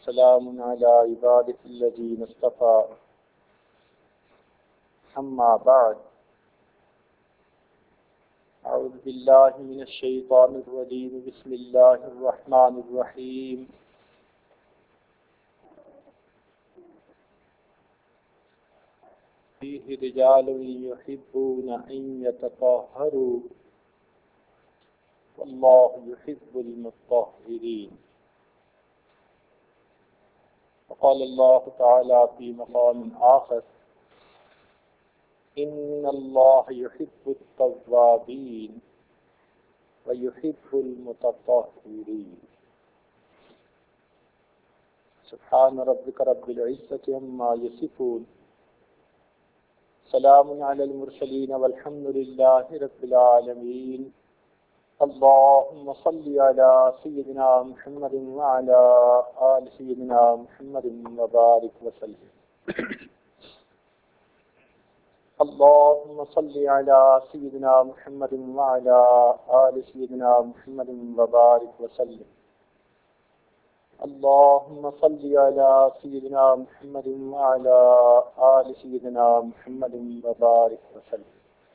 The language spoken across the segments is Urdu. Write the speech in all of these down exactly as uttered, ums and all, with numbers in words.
سلام على عباده الذين اصطفى أما بعد أعوذ بالله من الشيطان الرجيم بسم الله الرحمن الرحيم فيه رجال يحبون أن يتطهروا والله يحب المطهرين. وقال الله تعالى في مقام آخر إن الله يحب التوابين ويحب المتطهرين. سبحان ربك رب العزة عما يصفون سلام على المرسلين والحمد لله رب العالمين. اللهم صل على سيدنا محمد وعلى آل سيدنا محمد وبارك وسلم. اللهم صل على سيدنا محمد وعلى آل سيدنا محمد وبارك وسلم. اللهم صل على سيدنا محمد وعلى آل سيدنا محمد وبارك وسلم.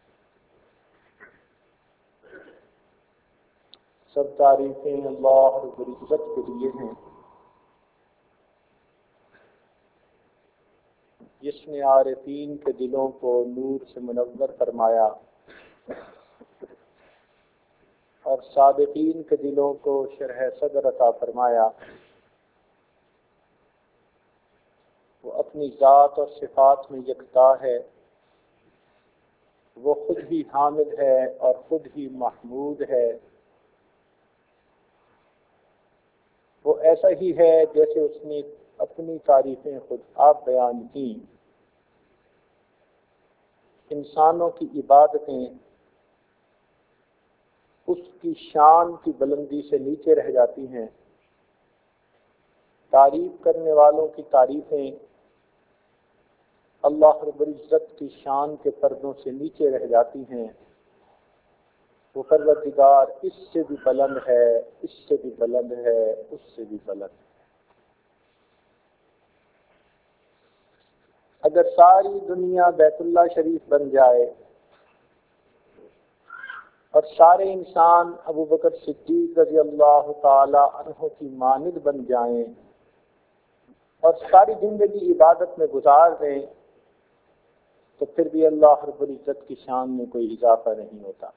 سب تعریفیں اللہ رب العزت کے لیے ہیں جس نے عارفین کے دلوں کو نور سے منور فرمایا اور صادقین کے دلوں کو شرح صدر عطا فرمایا. وہ اپنی ذات اور صفات میں یکتا ہے، وہ خود ہی حامد ہے اور خود ہی محمود ہے. وہ ایسا ہی ہے جیسے اس نے اپنی تعریفیں خود آپ بیان کی. انسانوں کی عبادتیں اس کی شان کی بلندی سے نیچے رہ جاتی ہیں، تعریف کرنے والوں کی تعریفیں اللہ رب العزت کی شان کے پردوں سے نیچے رہ جاتی ہیں. وہ پروردگار اس سے بھی بلند ہے، اس سے بھی بلند ہے، اس سے بھی بلند ہے. اگر ساری دنیا بیت اللہ شریف بن جائے اور سارے انسان ابو بکر صدیق رضی اللہ تعالی عنہ کی مانند بن جائیں اور ساری زندگی عبادت میں گزار دیں تو پھر بھی اللہ رب العزت کی شان میں کوئی اضافہ نہیں ہوتا.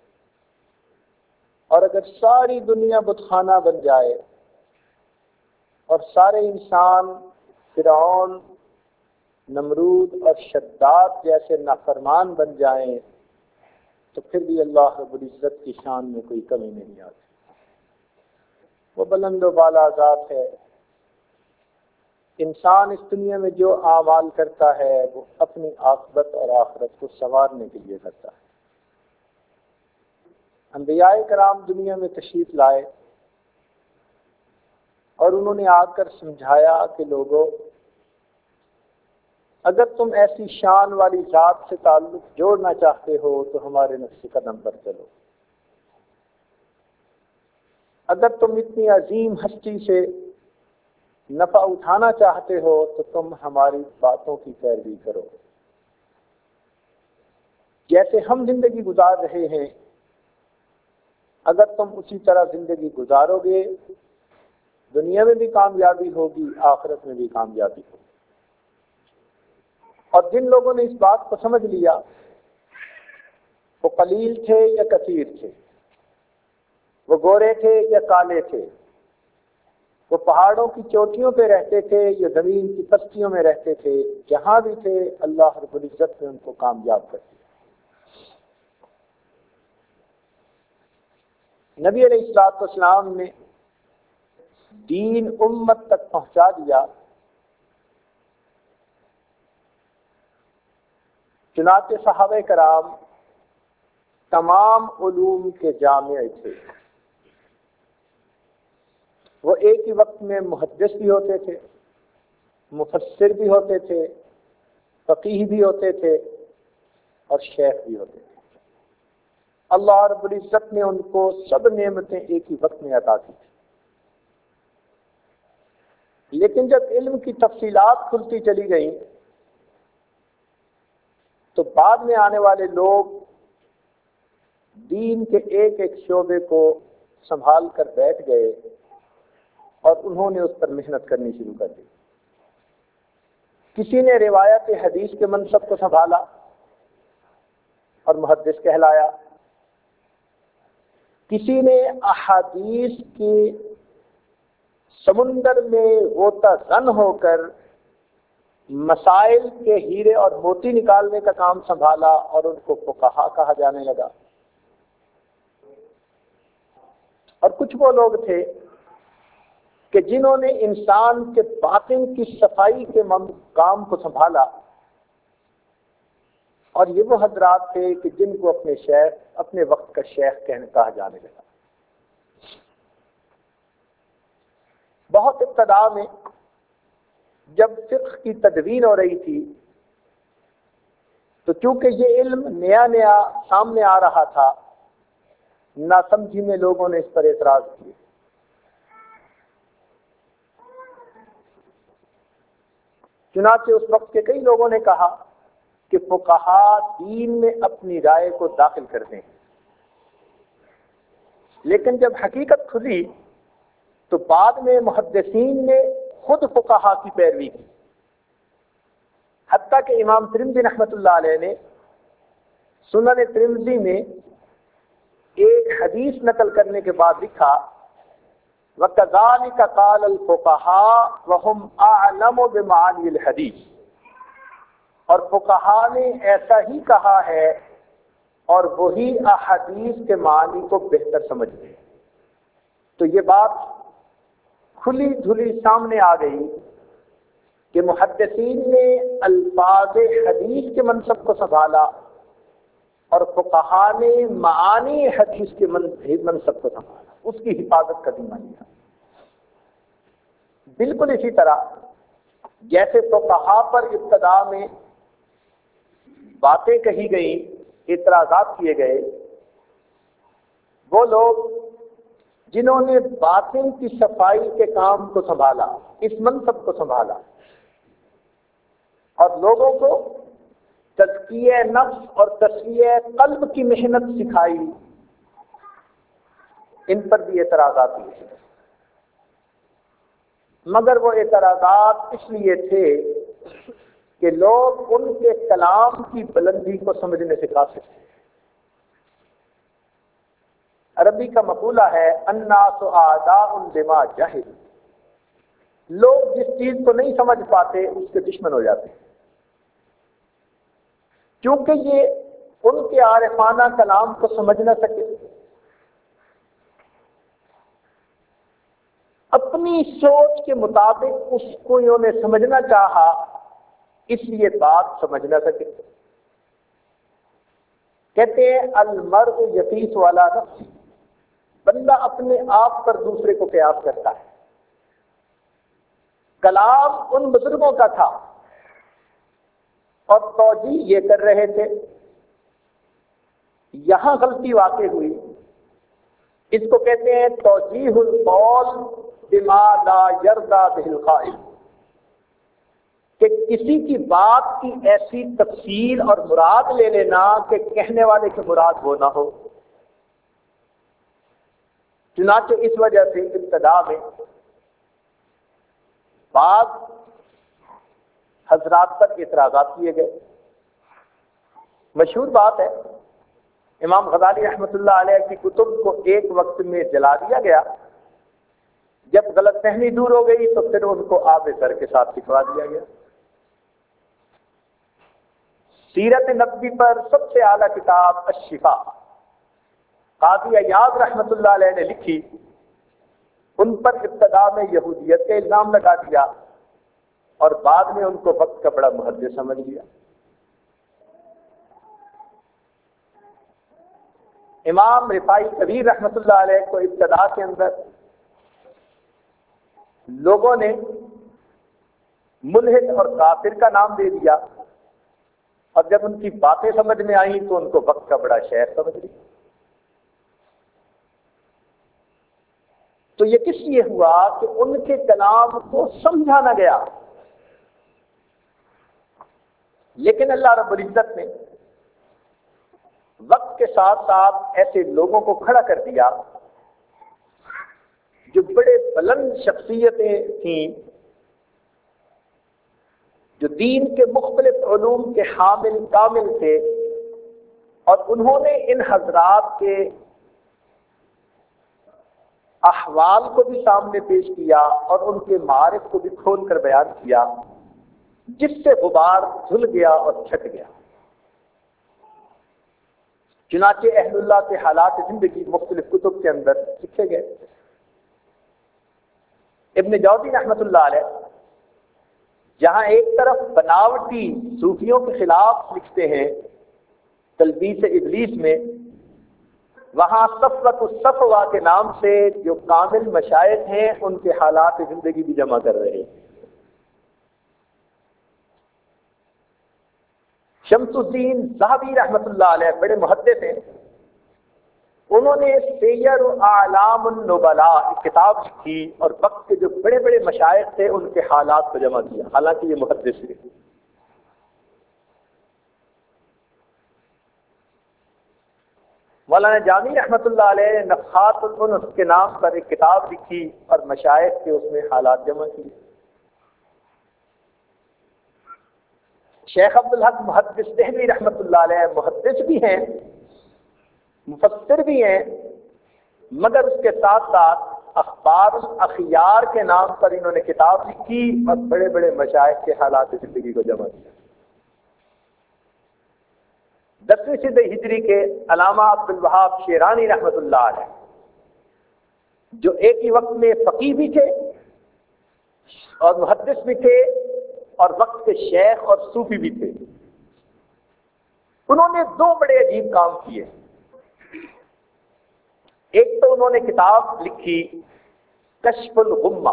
اور اگر ساری دنیا بت خانہ بن جائے اور سارے انسان فرعون، نمرود اور شداد جیسے نافرمان بن جائیں تو پھر بھی اللہ رب العزت کی شان میں کوئی کمی نہیں آتی. وہ بلند و بالا ذات ہے. انسان اس دنیا میں جو اعمال کرتا ہے وہ اپنی عاقبت اور آخرت کو سنوارنے کے لیے کرتا ہے. انبیاء کرام دنیا میں تشریف لائے اور انہوں نے آ کر سمجھایا کہ لوگوں، اگر تم ایسی شان والی ذات سے تعلق جوڑنا چاہتے ہو تو ہمارے نقش قدم پر چلو. اگر تم اتنی عظیم ہستی سے نفع اٹھانا چاہتے ہو تو تم ہماری باتوں کی پیروی کرو. جیسے ہم زندگی گزار رہے ہیں اگر تم اسی طرح زندگی گزارو گے دنیا میں بھی کامیابی ہوگی، آخرت میں بھی کامیابی ہوگی. اور جن لوگوں نے اس بات کو سمجھ لیا وہ قلیل تھے یا کثیر تھے، وہ گورے تھے یا کالے تھے، وہ پہاڑوں کی چوٹیوں پہ رہتے تھے یا زمین کی پستیوں میں رہتے تھے، جہاں بھی تھے اللہ رب العزت نے ان کو کامیاب کر دیا. نبی علیہ الصلوۃ والسلام نے دین امت تک پہنچا دیا. چنانچہ صحابہ کرام تمام علوم کے جامع تھے. وہ ایک ہی وقت میں محدث بھی ہوتے تھے، مفسر بھی ہوتے تھے، فقیہ بھی ہوتے تھے اور شیخ بھی ہوتے تھے. اللہ رب العزت نے ان کو سب نعمتیں ایک ہی وقت میں عطا کی تھی. لیکن جب علم کی تفصیلات کھلتی چلی گئیں تو بعد میں آنے والے لوگ دین کے ایک ایک شعبے کو سنبھال کر بیٹھ گئے اور انہوں نے اس پر محنت کرنی شروع کر دی. کسی نے روایت حدیث کے منصب کو سنبھالا اور محدث کہلایا، کسی نے احادیث کی سمندر میں غوطہ زن ہو کر مسائل کے ہیرے اور موتی نکالنے کا کام سنبھالا اور ان کو فقہا کہا جانے لگا. اور کچھ وہ لوگ تھے کہ جنہوں نے انسان کے باطن کی صفائی کے کام کو سنبھالا، اور یہ وہ حضرات تھے کہ جن کو اپنے شیخ اپنے وقت کا شیخ کہنے کہا جانے لگا. بہت ابتدا میں جب فقہ کی تدوین ہو رہی تھی تو چونکہ یہ علم نیا نیا سامنے آ رہا تھا، ناسمجھی میں لوگوں نے اس پر اعتراض کیے. چنانچہ اس وقت کے کئی لوگوں نے کہا کہ فقہا دین میں اپنی رائے کو داخل کر دیں، لیکن جب حقیقت کھلی تو بعد میں محدثین نے خود فقہا کی پیروی کی. حتیٰ کہ امام ترمذی رحمۃ اللہ علیہ نے سنن ترمذی میں ایک حدیث نقل کرنے کے بعد لکھا وَكَذَلِكَ قَالَ الْفُقَهَاءُ وَهُمْ أَعْلَمُ بِمَعَانِي الْحَدِيثِ، اور فقہا نے ایسا ہی کہا ہے اور وہی احادیث کے معنی کو بہتر سمجھتے ہیں. تو یہ بات کھلی دھلی سامنے آ گئی کہ محدثین نے الفاظ حدیث کے منصب کو سنبھالا اور فقہا نے معانی حدیث کے منصب کو سنبھالا، اس کی حفاظت کا ذمہ لیا. بالکل اسی طرح جیسے فقہا پر ابتدا میں باتیں کہی گئیں، اعتراضات کیے گئے، وہ لوگ جنہوں نے باطن کی صفائی کے کام کو سنبھالا، اس منصب کو سنبھالا اور لوگوں کو تزکیہ نفس اور تصفیہ قلب کی محنت سکھائی، ان پر بھی اعتراضات ہوئے. مگر وہ اعتراضات اس لیے تھے کہ لوگ ان کے کلام کی بلندی کو سمجھنے سے قاصر تھے. عربی کا مقولہ ہے الناس اعداء لما جہلوا، لوگ جس چیز کو نہیں سمجھ پاتے اس کے دشمن ہو جاتے ہیں. کیونکہ یہ ان کے عارفانہ کلام کو سمجھ نہ سکے، اپنی سوچ کے مطابق اس کو انہوں نے سمجھنا چاہا، اس لیے بات سمجھ نہ سکے. کہتے ہیں المرء یقیس علی نفسہ، بندہ اپنے آپ پر دوسرے کو قیاس کرتا ہے. کلام ان بزرگوں کا تھا اور توجیہ یہ کر رہے تھے. یہاں غلطی واقع ہوئی، اس کو کہتے ہیں توجیہ القول بما لا یرضی بہ القائل، کہ کسی کی بات کی ایسی تفصیل اور مراد لے لینا کہ کہنے والے کی مراد وہ نہ ہو. چنانچہ اس وجہ سے ابتدا میں بعض حضرات پر اعتراضات کیے گئے. مشہور بات ہے، امام غزالی رحمۃ اللہ علیہ کی کتب کو ایک وقت میں جلا دیا گیا. جب غلط فہمی دور ہو گئی تو پھر ان کو آب سر کے ساتھ لکھوا دیا گیا. سیرت نبوی پر سب سے اعلیٰ کتاب الشفا قاضی عیاض رحمۃ اللہ علیہ نے لکھی، ان پر ابتدا میں یہودیت کا الزام لگا دیا اور بعد میں ان کو وقت کا بڑا محدث سمجھ لیا. امام رفاعی کبیر رحمۃ اللہ علیہ کو ابتدا کے اندر لوگوں نے ملحد اور کافر کا نام دے دیا، اور جب ان کی باتیں سمجھ میں آئیں تو ان کو وقت کا بڑا شیخ سمجھ لیا. تو یہ کس لیے ہوا کہ ان کے کلام کو سمجھا نہ گیا. لیکن اللہ رب العزت نے وقت کے ساتھ ساتھ ایسے لوگوں کو کھڑا کر دیا جو بڑے بلند شخصیتیں تھیں، جو دین کے مختلف علوم کے حامل کامل تھے، اور انہوں نے ان حضرات کے احوال کو بھی سامنے پیش کیا اور ان کے معارف کو بھی کھول کر بیان کیا، جس سے غبار دھل گیا اور چھٹ گیا. چنانچہ اہل اللہ کے حالات زندگی مختلف کتب کے اندر لکھے گئے. ابن جوزی رحمۃ اللہ علیہ جہاں ایک طرف بناوٹی صوفیوں کے خلاف لکھتے ہیں تلبیس ابلیس میں، وہاں صفوت الصفوہ کے نام سے جو کامل مشائخ ہیں ان کے حالات زندگی بھی جمع کر رہے ہیں. شمس الدین ذہبی رحمۃ اللہ علیہ بڑے محدث ہیں، انہوں نے سیر اعلام النبلاء ایک کتاب لکھی اور وقت کے جو بڑے بڑے مشائخ تھے ان کے حالات کو جمع کیا، حالانکہ یہ محدث تھے. مولانا جامی رحمۃ اللہ علیہ نفحات الانس کے نام پر ایک کتاب لکھی اور مشائخ کے اس میں حالات جمع کیے. شیخ عبدالحق محدث دہلوی رحمۃ اللہ علیہ محدث بھی ہیں، مفسر بھی ہیں، مگر اس کے ساتھ ساتھ اخبار الاخیار کے نام پر انہوں نے کتاب لکھی اور بڑے بڑے مشائخ کے حالات زندگی کو جمع کیا. دسویں صدی ہجری کے علامہ عبد الوہاب شیرانی رحمۃ اللہ علیہ جو ایک ہی وقت میں فقیہ بھی تھے اور محدث بھی تھے اور وقت کے شیخ اور صوفی بھی تھے، انہوں نے دو بڑے عجیب کام کیے. ایک تو انہوں نے کتاب لکھی کشف الغمہ،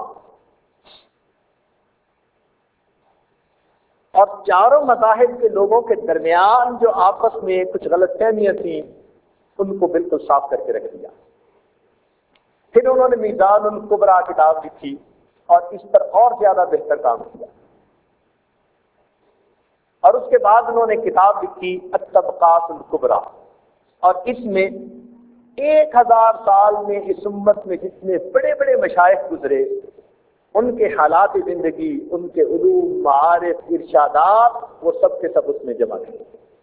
اور چاروں مذاہب کے لوگوں کے درمیان جو آپس میں کچھ غلط فہمیاں تھیں ان کو بالکل صاف کر کے رکھ دیا. پھر انہوں نے میزان الکبریٰ کتاب لکھی اور اس پر اور زیادہ بہتر کام کیا. اور اس کے بعد انہوں نے کتاب لکھی الطبقات الکبریٰ، اور اس میں ایک ہزار سال میں اس امت میں جتنے بڑے بڑے مشائخ گزرے ان کے حالات زندگی، ان کے علوم، معارف، ارشادات، وہ سب کے سب اس میں جمع کیے.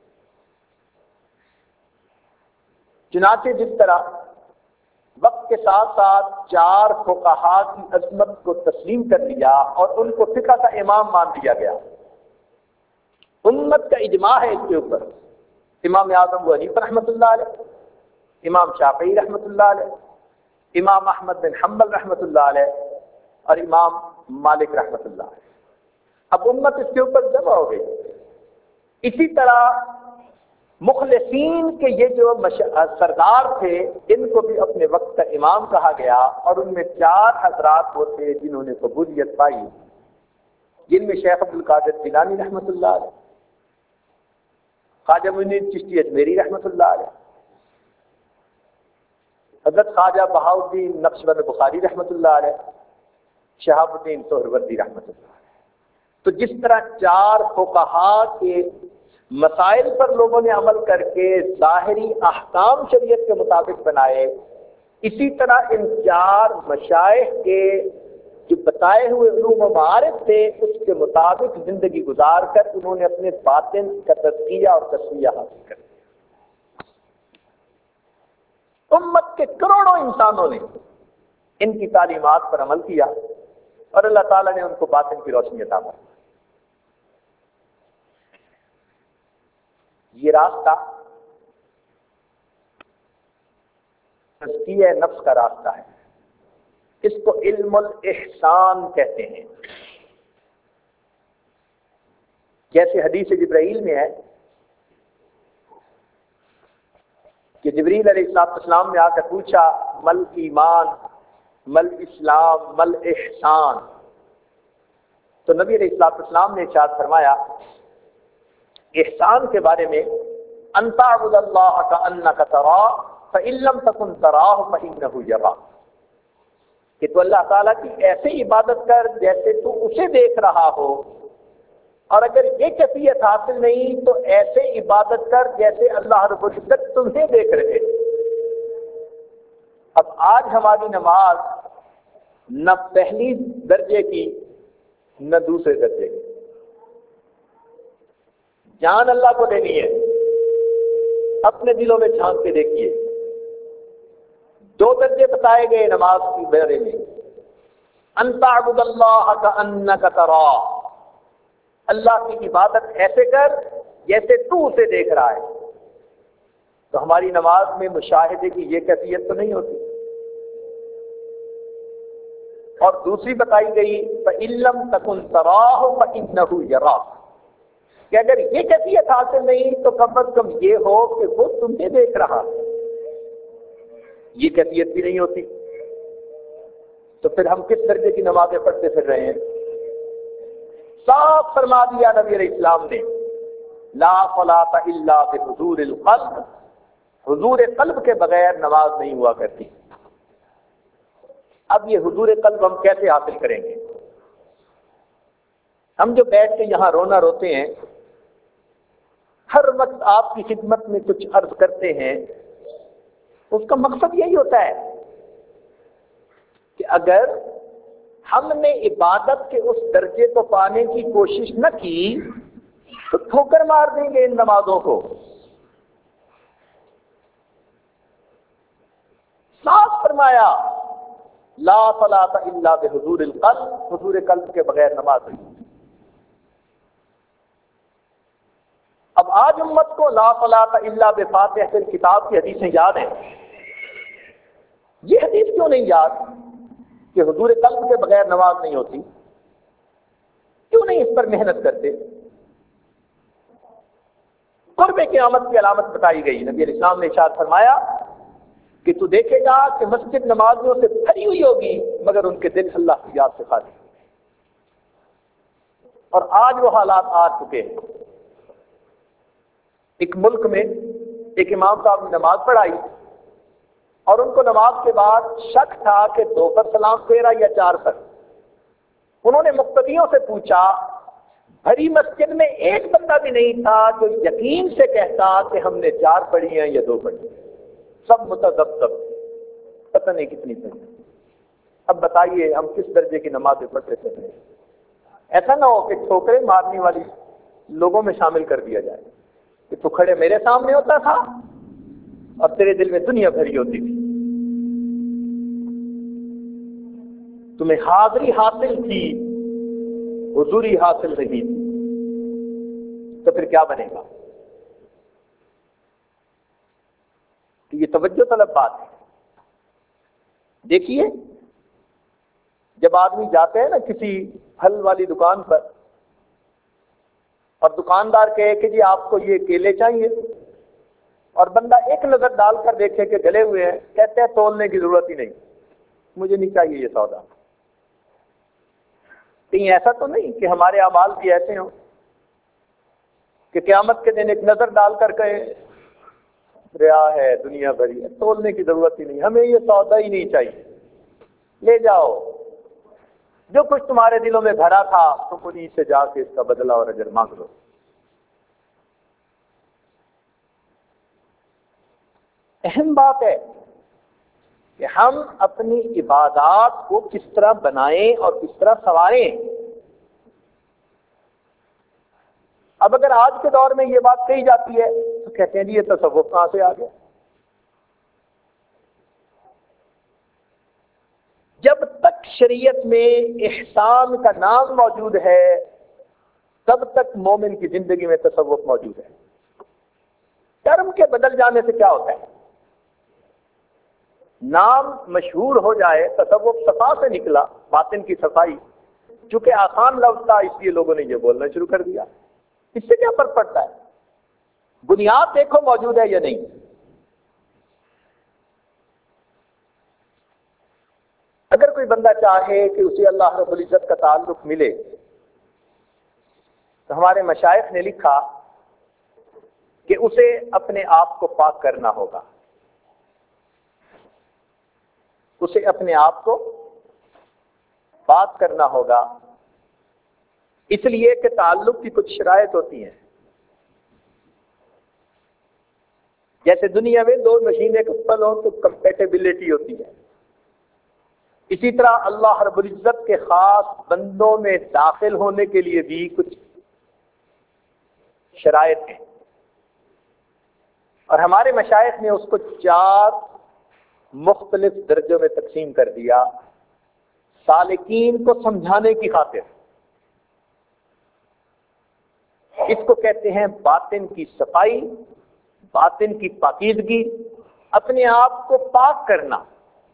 چنانچہ جس طرح وقت کے ساتھ ساتھ چار فقہا کی عظمت کو تسلیم کر لیا اور ان کو فقہ کا امام مان لیا گیا، امت کا اجماع ہے اس کے اوپر. امام اعظم ابو حنیفہ رحمۃ اللہ علیہ، امام شافعی رحمۃ اللہ علیہ، امام احمد بن حنبل رحمۃ اللہ علیہ اور امام مالک رحمۃ اللہ علیہ. اب امت اس کے اوپر جمع ہو گئی. اسی طرح مخلصین کے یہ جو سردار تھے ان کو بھی اپنے وقت کا امام کہا گیا، اور ان میں چار حضرات وہ تھے جنہوں نے قبولیت پائی، جن میں شیخ عبد القادر جیلانی رحمۃ اللہ علیہ، خواجہ معین الدین چشتی اجمیری رحمۃ اللہ علیہ، حضرت خواجہ بہاؤالدین نقشبند بخاری رحمۃ اللہ علیہ، شہاب الدین سہروردی رحمۃ اللہ علیہ. تو جس طرح چار فقہا کے مسائل پر لوگوں نے عمل کر کے ظاہری احکام شریعت کے مطابق بنائے، اسی طرح ان چار مشائخ کے جو بتائے ہوئے علوم و معارف تھے اس کے مطابق زندگی گزار کر انہوں نے اپنے باطن کا تزکیہ اور تصفیہ حاصل کر دیا. امت کے کروڑوں انسانوں نے ان کی تعلیمات پر عمل کیا اور اللہ تعالیٰ نے ان کو باطن کی روشنی عطا فرمائی. یہ راستہ تزکیہ نفس کا راستہ ہے، اس کو علم الاحسان کہتے ہیں. جیسے حدیث جبرائیل میں ہے کہ جبریل علیہ السلام نے آ کر پوچھا مل ایمان، مل اسلام، مل احسان، تو نبی علیہ السلام نے ارشاد فرمایا احسان کے بارے میں ان تعبد اللہ کأنک تراہ فإن لم تکن تراہ فإنہ یراک. کہ تو اللہ تعالیٰ کی ایسے عبادت کر جیسے تو اسے دیکھ رہا ہو، اور اگر یہ کیفیت حاصل نہیں تو ایسے عبادت کر جیسے اللہ رب العزت تمہیں دیکھ رہے۔ اب آج ہماری نماز نہ پہلی درجے کی نہ دوسرے درجے کی، جان اللہ کو دینی ہے۔ اپنے دلوں میں جھانک کے دیکھیے، دو درجے بتائے گئے نماز کے بارے میں، ان تعبد اللہ کأنک تراہ، اللہ کی عبادت ایسے کر جیسے تو اسے دیکھ رہا ہے۔ تو ہماری نماز میں مشاہدے کی یہ کیفیت تو نہیں ہوتی۔ اور دوسری بتائی گئی فَإِن لَّمْ تَكُن تَرَاهُ فَإِنَّهُ يَرَاكَ، کہ اگر یہ کیفیت حاصل نہیں تو کم از کم یہ ہو کہ وہ تمہیں دیکھ رہا ہے۔ یہ کیفیت بھی نہیں ہوتی تو پھر ہم کس درجے کی نمازیں پڑھتے پھر رہے ہیں؟ صاف فرما دیا نبی علیہ السلام نے، لا صلاۃ الا بحضور القلب، حضور قلب کے بغیر نماز نہیں ہوا کرتی۔ اب یہ حضور قلب ہم کیسے حاصل کریں گے؟ ہم جو بیٹھ کے یہاں رونا روتے ہیں، ہر وقت آپ کی خدمت میں کچھ عرض کرتے ہیں، اس کا مقصد یہی ہوتا ہے کہ اگر ہم نے عبادت کے اس درجے کو پانے کی کوشش نہ کی تو ٹھوکر مار دیں گے ان نمازوں کو۔ صاف فرمایا لا صلاۃ الا بحضور القلب، حضور قلب کے بغیر نماز نہیں۔ اب آج امت کو لا صلاۃ الا بفاتحۃ الکتاب کی حدیثیں یاد ہیں، یہ حدیث کیوں نہیں یاد کہ حضور قلب کے بغیر نماز نہیں ہوتی؟ کیوں نہیں اس پر محنت کرتے؟ قرب قیامت کی علامت بتائی گئی، نبی علیہ السلام نے ارشاد فرمایا کہ تو دیکھے گا کہ مسجد نمازیوں سے بھری ہوئی ہوگی مگر ان کے دل اللہ کی یاد سے خالی۔ اور آج وہ حالات آ چکے ہیں۔ ایک ملک میں ایک امام صاحب نے نماز پڑھائی اور ان کو نماز کے بعد شک تھا کہ دو پر سلام پھیرا یا چار پر۔ انہوں نے مقتدیوں سے پوچھا، بھری مسجد میں ایک بندہ بھی نہیں تھا جو یقین سے کہتا کہ ہم نے چار پڑھی ہیں یا دو پڑھی، سب متذبذب، پتہ نہیں کتنی پڑھی۔ اب بتائیے ہم کس درجے کی نمازیں پڑھتے تھے؟ ایسا نہ ہو کہ ٹھوکرے مارنے والی لوگوں میں شامل کر دیا جائے کہ تو کھڑے میرے سامنے ہوتا تھا اور تیرے دل میں دنیا بھری ہوتی تھی، تمہیں حاضری حاصل تھی، حضوری حاصل نہیں تھی، تو پھر کیا بنے گا؟ تو یہ توجہ طلب بات ہے۔ دیکھیے جب آدمی جاتے ہیں نا کسی پھل والی دکان پر اور دکاندار کہے کہ جی آپ کو یہ کیلے چاہیے، اور بندہ ایک نظر ڈال کر دیکھے کہ گلے ہوئے ہیں، کہتے ہیں تولنے کی ضرورت ہی نہیں، مجھے نہیں چاہیے یہ سودا۔ کہیں ایسا تو نہیں کہ ہمارے اعمال بھی ایسے ہوں کہ قیامت کے دن ایک نظر ڈال کر کہے ریا ہے، دنیا بھری ہے، تولنے کی ضرورت ہی نہیں، ہمیں یہ سودا ہی نہیں چاہیے، لے جاؤ جو کچھ تمہارے دلوں میں بھرا تھا تم انہیں سے جا کے اس کا بدلہ اور اجر مانگ لو۔ اہم بات ہے کہ ہم اپنی عبادات کو کس طرح بنائیں اور کس طرح سنواریں۔ اب اگر آج کے دور میں یہ بات کہی جاتی ہے تو کہتے ہیں جی یہ تصوف کہاں سے آ گیا؟ جب تک شریعت میں احسان کا نام موجود ہے تب تک مومن کی زندگی میں تصوف موجود ہے۔ ٹرم کے بدل جانے سے کیا ہوتا ہے؟ نام مشہور ہو جائے، تصوف صفا سے نکلا، باطن کی صفائی، چونکہ آسان لفظ تھا اس لیے لوگوں نے یہ بولنا شروع کر دیا۔ اس سے کیا فرق پڑتا ہے؟ بنیاد دیکھو موجود ہے یا نہیں۔ اگر کوئی بندہ چاہے کہ اسے اللہ رب العزت کا تعلق ملے تو ہمارے مشائخ نے لکھا کہ اسے اپنے آپ کو پاک کرنا ہوگا، اسے اپنے آپ کو بات کرنا ہوگا، اس لیے کہ تعلق کی کچھ شرائط ہوتی ہیں. جیسے دنیا میں دو مشینیں کپل ہوں تو کمپیٹیبلٹی ہوتی ہے، اسی طرح اللہ رب العزت کے خاص بندوں میں داخل ہونے کے لیے بھی کچھ شرائط ہیں، اور ہمارے مشائخ نے اس کو چار مختلف درجوں میں تقسیم کر دیا سالکین کو سمجھانے کی خاطر. اس کو کہتے ہیں باطن کی صفائی، باطن کی پاکیزگی، اپنے آپ کو پاک کرنا.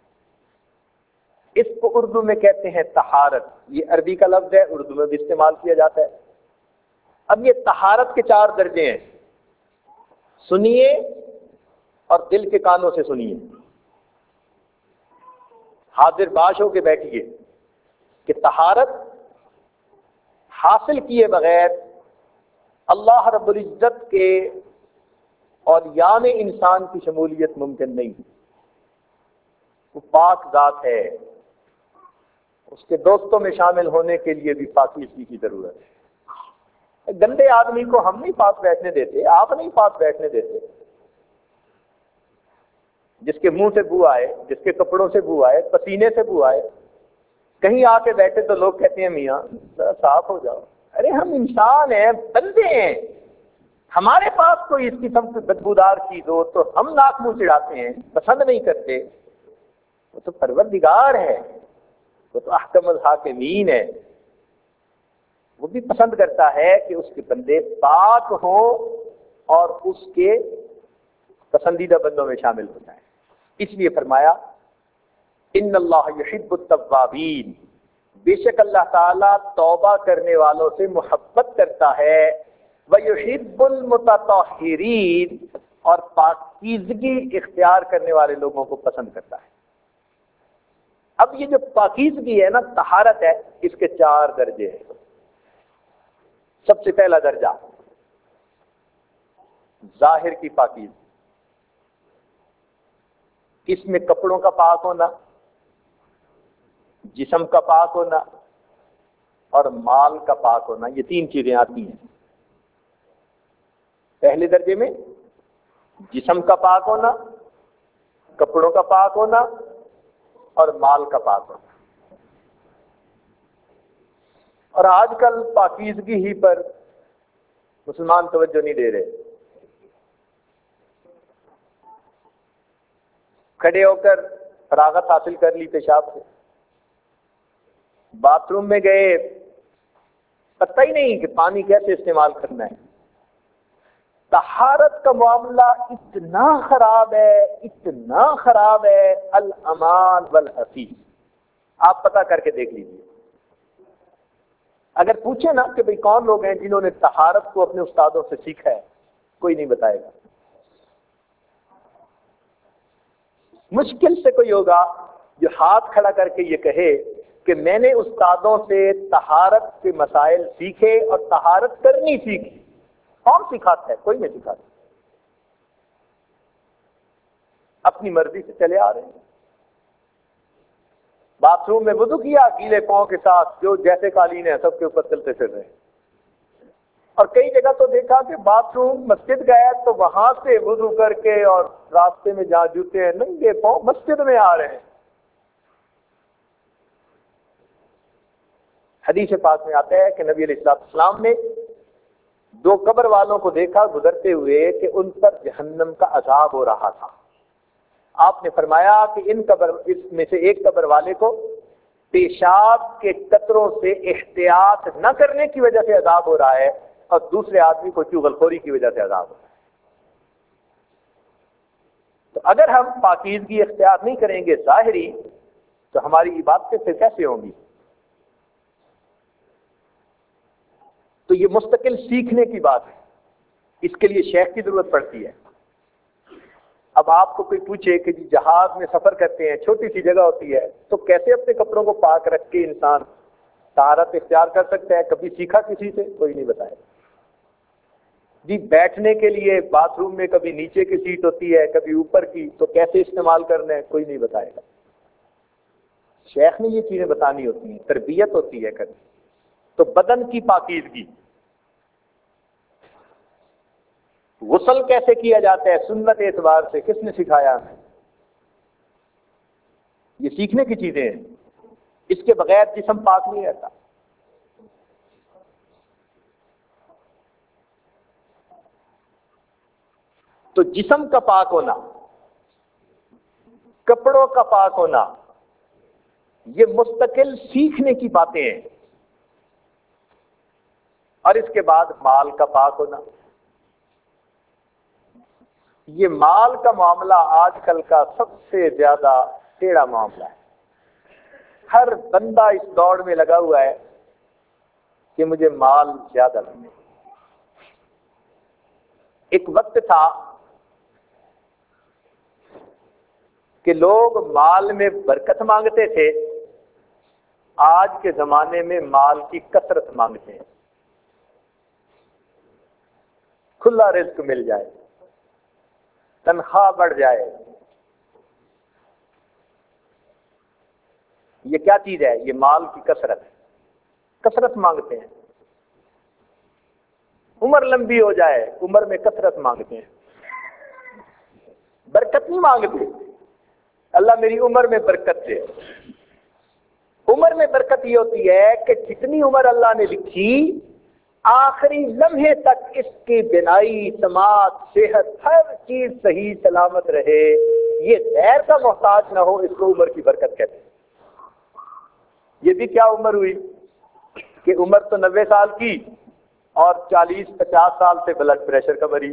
اس کو اردو میں کہتے ہیں طہارت. یہ عربی کا لفظ ہے، اردو میں بھی استعمال کیا جاتا ہے. اب یہ طہارت کے چار درجے ہیں، سنیے اور دل کے کانوں سے سنیے، حاضر باش ہو کے بیٹھیے کہ طہارت حاصل کیے بغیر اللہ رب العزت کے اور یام انسان کی شمولیت ممکن نہیں. وہ پاک ذات ہے، اس کے دوستوں میں شامل ہونے کے لیے بھی پاکیزگی کی ضرورت ہے. گندے آدمی کو ہم نہیں پاس بیٹھنے دیتے، آپ نہیں پاس بیٹھنے دیتے. جس کے منہ سے بو آئے، جس کے کپڑوں سے بو آئے، پسینے سے بو آئے، کہیں آ کے بیٹھے تو لوگ کہتے ہیں میاں ذرا صاف ہو جاؤ. ارے ہم انسان ہیں، بندے ہیں، ہمارے پاس کوئی اس قسم کی بدبودار چیز ہو تو ہم ناک منہ چڑھاتے ہیں، پسند نہیں کرتے. وہ تو پروردگار ہے، وہ تو احکم الحاکمین ہے، وہ بھی پسند کرتا ہے کہ اس کے بندے پاک ہوں اور اس کے پسندیدہ بندوں میں شامل ہو جائیں. اس لیے فرمایا ان اللہ یحب التوابین، بے شک اللہ تعالیٰ توبہ کرنے والوں سے محبت کرتا ہے. وَيُحِبُّ الْمُتَطَهِّرِينَ، اور پاکیزگی اختیار کرنے والے لوگوں کو پسند کرتا ہے. اب یہ جو پاکیزگی ہے نا، طہارت ہے، اس کے چار درجے ہیں. سب سے پہلا درجہ ظاہر کی پاکیزگی، اس میں کپڑوں کا پاک ہونا، جسم کا پاک ہونا اور مال کا پاک ہونا. یہ تین چیزیں آتی ہیں. پہلے درجے میں جسم کا پاک ہونا، کپڑوں کا پاک ہونا اور مال کا پاک ہونا. اور آج کل پاکیزگی ہی پر مسلمان توجہ نہیں دے رہے. کھڑے ہو کر فراغت حاصل کر لی پیشاب سے، باتھ روم میں گئے، پتہ ہی نہیں کہ پانی کیسے استعمال کرنا ہے. طہارت کا معاملہ اتنا خراب ہے، اتنا خراب ہے، الامان والحفیظ. آپ پتہ کر کے دیکھ لیجیے. اگر پوچھیں نا کہ بھئی کون لوگ ہیں جنہوں نے طہارت کو اپنے استادوں سے سیکھا ہے، کوئی نہیں بتائے گا. مشکل سے کوئی ہوگا جو ہاتھ کھڑا کر کے یہ کہے کہ میں نے استادوں سے طہارت کے مسائل سیکھے اور طہارت کرنی سیکھی. کون سکھاتا ہے؟ کوئی نہیں سکھاتا. اپنی مرضی سے چلے آ رہے ہیں. باتھ روم میں وضو کیا گیلے پاؤں کے ساتھ، جو جیسے قالین ہے سب کے اوپر چلتے پھر رہے. اور کئی جگہ تو دیکھا کہ باتھ روم مسجد گئے تو وہاں سے وضو کر کے اور راستے میں جہاں جوتے ہیں ننگے پاؤں مسجد میں آ رہے ہیں. حدیث پاک میں آتا ہے کہ نبی علیہ الصلوۃ والسلام نے دو قبر والوں کو دیکھا گزرتے ہوئے کہ ان پر جہنم کا عذاب ہو رہا تھا. آپ نے فرمایا کہ ان قبر اس میں سے ایک قبر والے کو پیشاب کے قطروں سے احتیاط نہ کرنے کی وجہ سے عذاب ہو رہا ہے اور دوسرے آدمی کو چغل خوری کی وجہ سے عذاب ہو رہا ہے. تو اگر ہم پاکیزگی اختیار نہیں کریں گے ظاہری، تو ہماری عبادتیں پھر کیسے ہوں گی؟ تو یہ مستقل سیکھنے کی بات ہے. اس کے لیے شیخ کی ضرورت پڑتی ہے. اب آپ کو کوئی پوچھے کہ جی جہاز میں سفر کرتے ہیں، چھوٹی سی جگہ ہوتی ہے، تو کیسے اپنے کپڑوں کو پاک رکھ کے انسان طہارت اختیار کر سکتا ہے؟ کبھی سیکھا کسی سے؟ کوئی نہیں بتائے. جی بیٹھنے کے لیے باتھ روم میں کبھی نیچے کی سیٹ ہوتی ہے، کبھی اوپر کی، تو کیسے استعمال کرنا ہے؟ کوئی نہیں بتائے گا. شیخ نے یہ چیزیں بتانی ہوتی ہیں، تربیت ہوتی ہے کرنی. تو بدن کی پاکیزگی، غسل کیسے کیا جاتا ہے سنت اعتبار سے کس نے سکھایا ہمیں؟ یہ سیکھنے کی چیزیں ہیں، اس کے بغیر جسم پاک نہیں رہتا. تو جسم کا پاک ہونا، کپڑوں کا پاک ہونا، یہ مستقل سیکھنے کی باتیں ہیں. اور اس کے بعد مال کا پاک ہونا. یہ مال کا معاملہ آج کل کا سب سے زیادہ ٹیڑھا معاملہ ہے. ہر بندہ اس دوڑ میں لگا ہوا ہے کہ مجھے مال زیادہ ملے. ایک وقت تھا کہ لوگ مال میں برکت مانگتے تھے، آج کے زمانے میں مال کی کثرت مانگتے ہیں. کھلا رزق مل جائے، تنخواہ بڑھ جائے. یہ کیا چیز ہے؟ یہ مال کی کثرت ہے. کثرت مانگتے ہیں. عمر لمبی ہو جائے، عمر میں کثرت مانگتے ہیں. برکت نہیں مانگتے، اللہ میری عمر میں برکت دے. عمر میں برکت یہ ہوتی ہے کہ جتنی عمر اللہ نے لکھی آخری لمحے تک اس کی بنائی، سماعت، صحت، ہر چیز صحیح سلامت رہے، یہ غیر کا محتاج نہ ہو، اس کو عمر کی برکت کہتے ہیں. یہ بھی کیا عمر ہوئی کہ عمر تو نوے سال کی اور چالیس پچاس سال سے بلڈ پریشر کا مریض،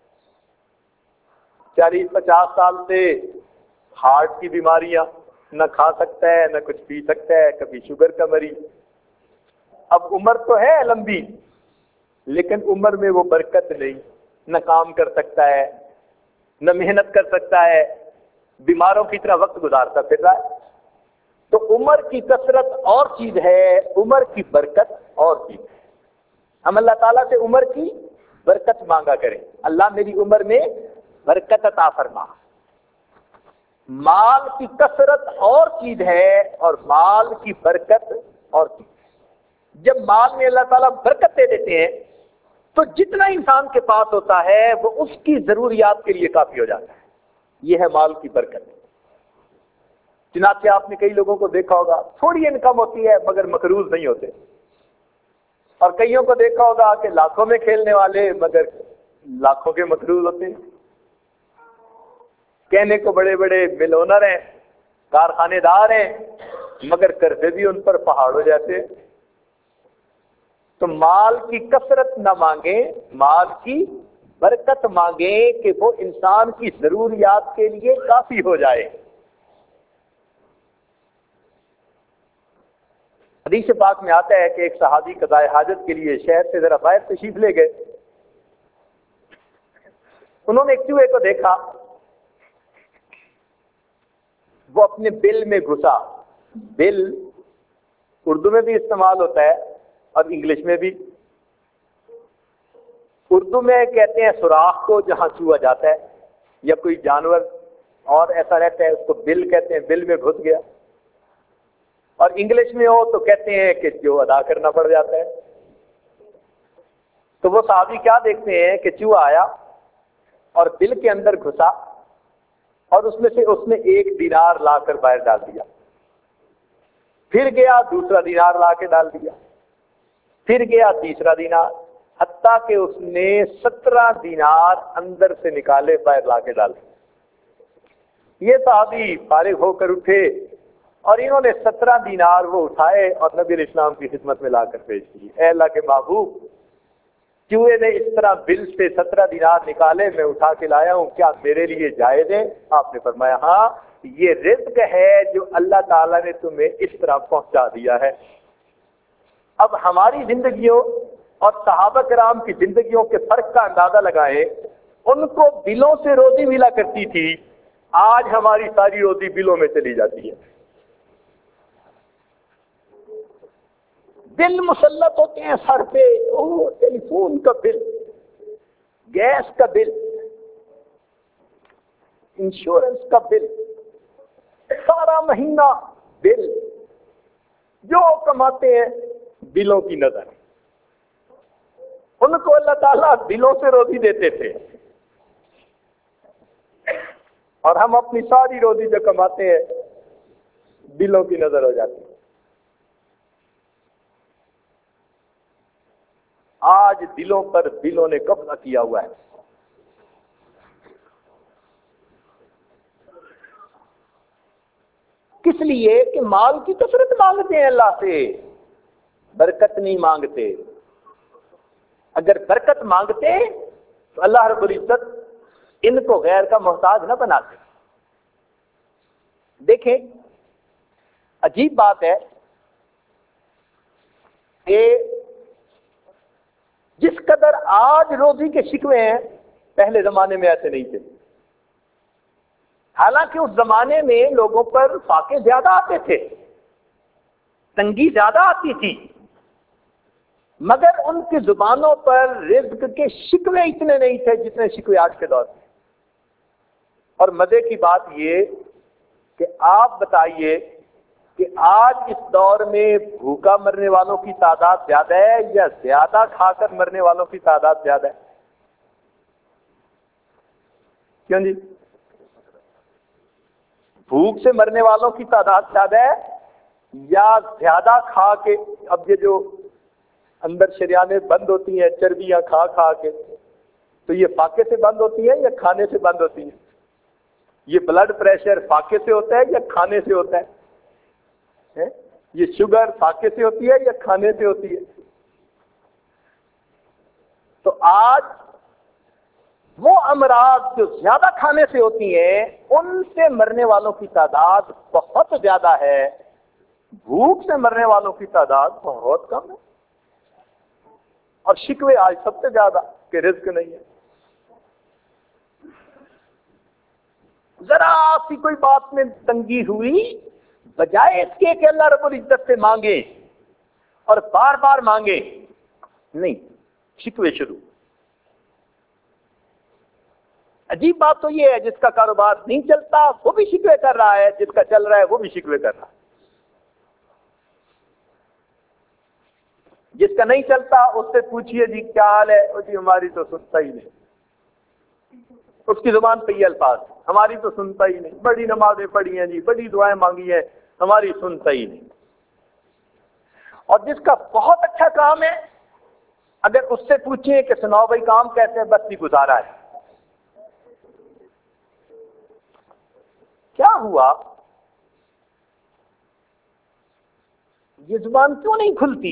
چالیس پچاس سال سے ہارٹ کی بیماریاں، نہ کھا سکتا ہے نہ کچھ پی سکتا ہے، کبھی شوگر کا مریض. اب عمر تو ہے لمبی لیکن عمر میں وہ برکت نہیں، نہ کام کر سکتا ہے نہ محنت کر سکتا ہے، بیماروں کی طرح وقت گزارتا پھر رہا ہے. تو عمر کی کثرت اور چیز ہے، عمر کی برکت اور چیز ہے. ہم اللہ تعالیٰ سے عمر کی برکت مانگا کریں، اللہ میری عمر میں برکت عطا فرما. مال کی کثرت اور چیز ہے اور مال کی برکت اور چیز. جب مال میں اللہ تعالیٰ برکت دے دیتے ہیں تو جتنا انسان کے پاس ہوتا ہے وہ اس کی ضروریات کے لیے کافی ہو جاتا ہے. یہ ہے مال کی برکت. چنانچہ آپ نے کئی لوگوں کو دیکھا ہوگا تھوڑی انکم ہوتی ہے مگر مقروض نہیں ہوتے، اور کئیوں کو دیکھا ہوگا کہ لاکھوں میں کھیلنے والے مگر لاکھوں کے مقروض ہوتے ہیں. کہنے کو بڑے بڑے مل اونر ہیں، کارخانے دار ہیں، مگر قرضے بھی ان پر پہاڑوں جیسے. تو مال کی کثرت نہ مانگیں، مال کی برکت مانگیں کہ وہ انسان کی ضروریات کے لیے کافی ہو جائے. حدیث پاک میں آتا ہے کہ ایک صحابی قضاء حاجت کے لیے شہر سے ذرا باہر تشریف لے گئے. انہوں نے ایک چوہے کو دیکھا، وہ اپنے بل میں گھسا. بل اردو میں بھی استعمال ہوتا ہے اور انگلش میں بھی. اردو میں کہتے ہیں سوراخ کو جہاں چوہا جاتا ہے، یا کوئی جانور اور ایسا رہتا ہے اس کو بل کہتے ہیں، بل میں گھس گیا. اور انگلش میں ہو تو کہتے ہیں کہ جو ادا کرنا پڑ جاتا ہے. تو وہ صحابی کیا دیکھتے ہیں کہ چوہا آیا اور بل کے اندر گھسا اور اس میں سے اس نے ایک دینار لا کر باہر ڈال دیا. پھر گیا دوسرا دینار لا کے ڈال دیا، پھر گیا تیسرا دینار، حتیٰ کہ اس نے سترہ دینار اندر سے نکالے باہر لا کے ڈال دیا. یہ صحابی فارغ ہو کر اٹھے اور انہوں نے سترہ دینار وہ اٹھائے اور نبی علیہ السلام کی خدمت میں لا کر پیش کی. اے اللہ کے محبوب، چوہے نے اس طرح بل سے سترہ دینار نکالے، میں اٹھا کے لایا ہوں، کیا میرے لیے جائز ہے؟ آپ نے فرمایا ہاں، یہ رزق ہے جو اللہ تعالیٰ نے تمہیں اس طرح پہنچا دیا ہے. اب ہماری زندگیوں اور صحابہ کرام کی زندگیوں کے فرق کا اندازہ لگائیں. ان کو بلوں سے روزی ملا کرتی تھی، آج ہماری ساری روزی بلوں میں چلی جاتی ہے. بل مسلط ہوتے ہیں سر پہ، او ٹیلی فون کا بل، گیس کا بل، انشورنس کا بل، سارا مہینہ بل، جو کماتے ہیں بلوں کی نظر، ان کو اللہ تعالیٰ بلوں سے روزی دیتے تھے، اور ہم اپنی ساری روزی جو کماتے ہیں بلوں کی نظر ہو جاتی ہے۔ آج دلوں پر بلوں نے قبضہ کیا ہوا ہے۔ کس لیے؟ کہ مال کی کثرت مانگتے ہیں اللہ سے، برکت نہیں مانگتے۔ اگر برکت مانگتے تو اللہ رب العزت ان کو غیر کا محتاج نہ بناتے۔ دیکھیں عجیب بات ہے کہ جس قدر آج روزی کے شکوے ہیں پہلے زمانے میں ایسے نہیں تھے۔ حالانکہ اس زمانے میں لوگوں پر فاقے زیادہ آتے تھے، تنگی زیادہ آتی تھی، مگر ان کی زبانوں پر رزق کے شکوے اتنے نہیں تھے جتنے شکوے آج کے دور میں۔ اور مزے کی بات یہ کہ آپ بتائیے کہ آج اس دور میں بھوکا مرنے والوں کی تعداد زیادہ ہے یا زیادہ کھا کر مرنے والوں کی تعداد زیادہ ہے؟ کیوں جی؟ بھوک سے مرنے والوں کی تعداد زیادہ ہے یا زیادہ کھا کے؟ اب یہ جو اندر شریانیں بند ہوتی ہیں چربیاں کھا کھا کے، تو یہ فاقے سے بند ہوتی ہیں یا کھانے سے بند ہوتی ہیں؟ یہ بلڈ پریشر فاقے سے ہوتا ہے یا کھانے سے ہوتا ہے؟ یہ شوگر فاقے سے ہوتی ہے یا کھانے سے ہوتی ہے؟ تو آج وہ امراض جو زیادہ کھانے سے ہوتی ہیں ان سے مرنے والوں کی تعداد بہت زیادہ ہے، بھوک سے مرنے والوں کی تعداد بہت کم ہے۔ اور شکوے آج سب سے زیادہ کہ رزق نہیں ہے۔ ذرا سی کوئی بات میں تنگی ہوئی، بجائے اس کے کہ اللہ رب العزت سے مانگے اور بار بار مانگے، نہیں، شکوے شروع۔ عجیب بات تو یہ ہے جس کا کاروبار نہیں چلتا وہ بھی شکوے کر رہا ہے، جس کا چل رہا ہے وہ بھی شکوے کر رہا ہے۔ جس کا نہیں چلتا اس سے پوچھئے جی کیا حال ہے، وہ جی ہماری تو سنتا ہی نہیں، اس کی زبان پہ یہ الفاظ، ہماری تو سنتا ہی نہیں، بڑی نمازیں پڑھی ہیں جی، بڑی دعائیں مانگی ہیں، ہماری سنتا ہی نہیں۔ اور جس کا بہت اچھا کام ہے اگر اس سے پوچھیں کہ سناؤ بھائی کام کیسے ہے، بس نہیں گزارا ہے۔ کیا ہوا؟ یہ زبان کیوں نہیں کھلتی؟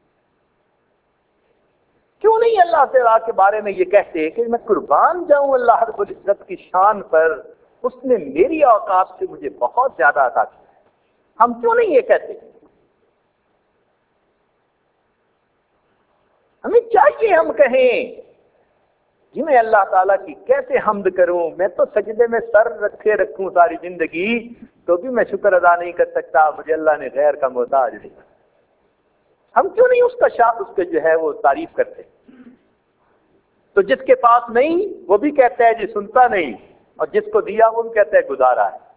کیوں نہیں اللہ تعالیٰ کے بارے میں یہ کہتے کہ میں قربان جاؤں اللہ رب العزت کی شان پر، اس نے میری اوقات سے مجھے بہت زیادہ عطا کیا ہے؟ ہم کیوں نہیں یہ کہتے؟ ہمیں چاہیے ہم کہیں جی میں اللہ تعالیٰ کی کیسے حمد کروں، میں تو سجدے میں سر رکھے رکھوں ساری زندگی تو بھی میں شکر ادا نہیں کر سکتا، مجھے اللہ نے غیر کا محتاج نہیں۔ ہم کیوں نہیں اس کا شاہ اس کے جو ہے وہ تعریف کرتے؟ تو جس کے پاس نہیں وہ بھی کہتا ہے جی سنتا نہیں، اور جس کو دیا وہ بھی کہتا ہے گزارا ہے۔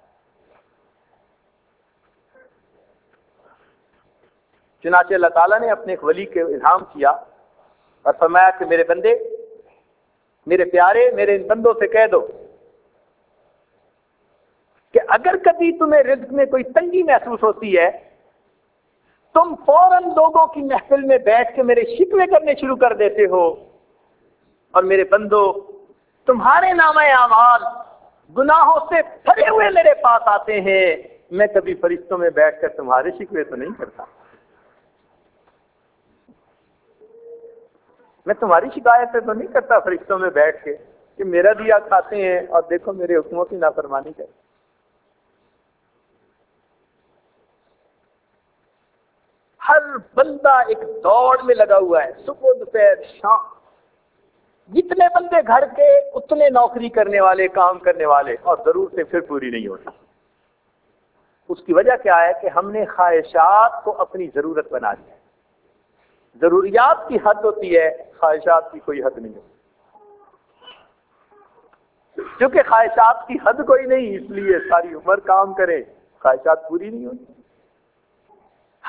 چنانچہ اللہ تعالیٰ نے اپنے ایک ولی کے الہام کیا اور فرمایا کہ میرے بندے، میرے پیارے، میرے ان بندوں سے کہہ دو کہ اگر کبھی تمہیں رزق میں کوئی تنگی محسوس ہوتی ہے تم فوراً لوگوں کی محفل میں بیٹھ کے میرے شکوے کرنے شروع کر دیتے ہو، اور میرے بندو تمہارے نامہ اعمال گناہوں سے بھرے ہوئے میرے پاس آتے ہیں، میں کبھی فرشتوں میں بیٹھ کر تمہارے شکوے تو نہیں کرتا، میں تمہاری شکایت تو نہیں کرتا فرشتوں میں بیٹھ کے کہ میرا دیا کھاتے ہیں اور دیکھو میرے حکموں کی نافرمانی کرتے۔ ہر بندہ ایک دوڑ میں لگا ہوا ہے، صبح دوپہر شام، جتنے بندے گھر کے اتنے نوکری کرنے والے، کام کرنے والے، اور ضرورتیں پھر پوری نہیں ہوتی۔ اس کی وجہ کیا ہے کہ ہم نے خواہشات کو اپنی ضرورت بنا دیا ہے۔ ضروریات کی حد ہوتی ہے، خواہشات کی کوئی حد نہیں ہوتی۔ کیونکہ خواہشات کی حد کوئی نہیں، اس لیے ساری عمر کام کرے، خواہشات پوری نہیں ہوتی۔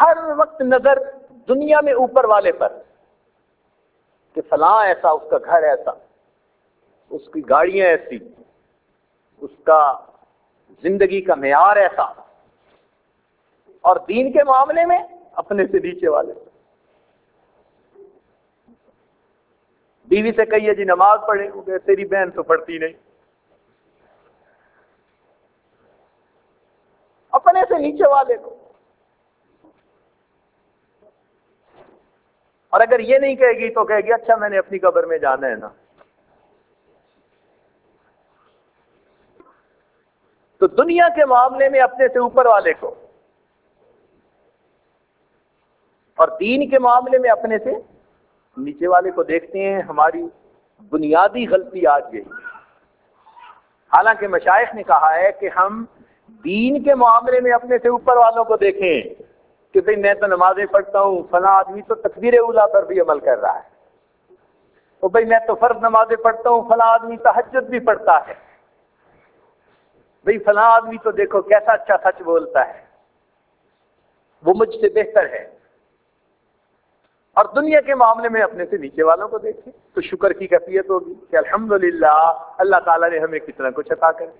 ہر وقت نظر دنیا میں اوپر والے پر کہ فلاں ایسا، اس کا گھر ایسا، اس کی گاڑیاں ایسی، اس کا زندگی کا معیار ایسا، اور دین کے معاملے میں اپنے سے نیچے والے۔ بیوی سے کہیے جی نماز پڑھے، وہ کہ تیری بہن تو پڑھتی نہیں، اپنے سے نیچے والے کو۔ اور اگر یہ نہیں کہے گی تو کہے گی اچھا میں نے اپنی قبر میں جانا ہے نا۔ تو دنیا کے معاملے میں اپنے سے اوپر والے کو، اور دین کے معاملے میں اپنے سے نیچے والے کو دیکھتے ہیں۔ ہماری بنیادی غلطی آج یہی، حالانکہ مشائخ نے کہا ہے کہ ہم دین کے معاملے میں اپنے سے اوپر والوں کو دیکھیں کہ بھئی میں تو نمازیں پڑھتا ہوں، فلاں آدمی تو تکبیر اولیٰ پر بھی عمل کر رہا ہے، تو بھئی میں تو فرض نمازیں پڑھتا ہوں، فلاں آدمی تہجد بھی پڑھتا ہے، بھئی فلاں آدمی تو دیکھو کیسا اچھا سچ بولتا ہے، وہ مجھ سے بہتر ہے۔ اور دنیا کے معاملے میں اپنے سے نیچے والوں کو دیکھیں تو شکر کی کیفیت ہوگی کہ الحمدللہ اللہ تعالیٰ نے ہمیں کتنا کچھ عطا کر۔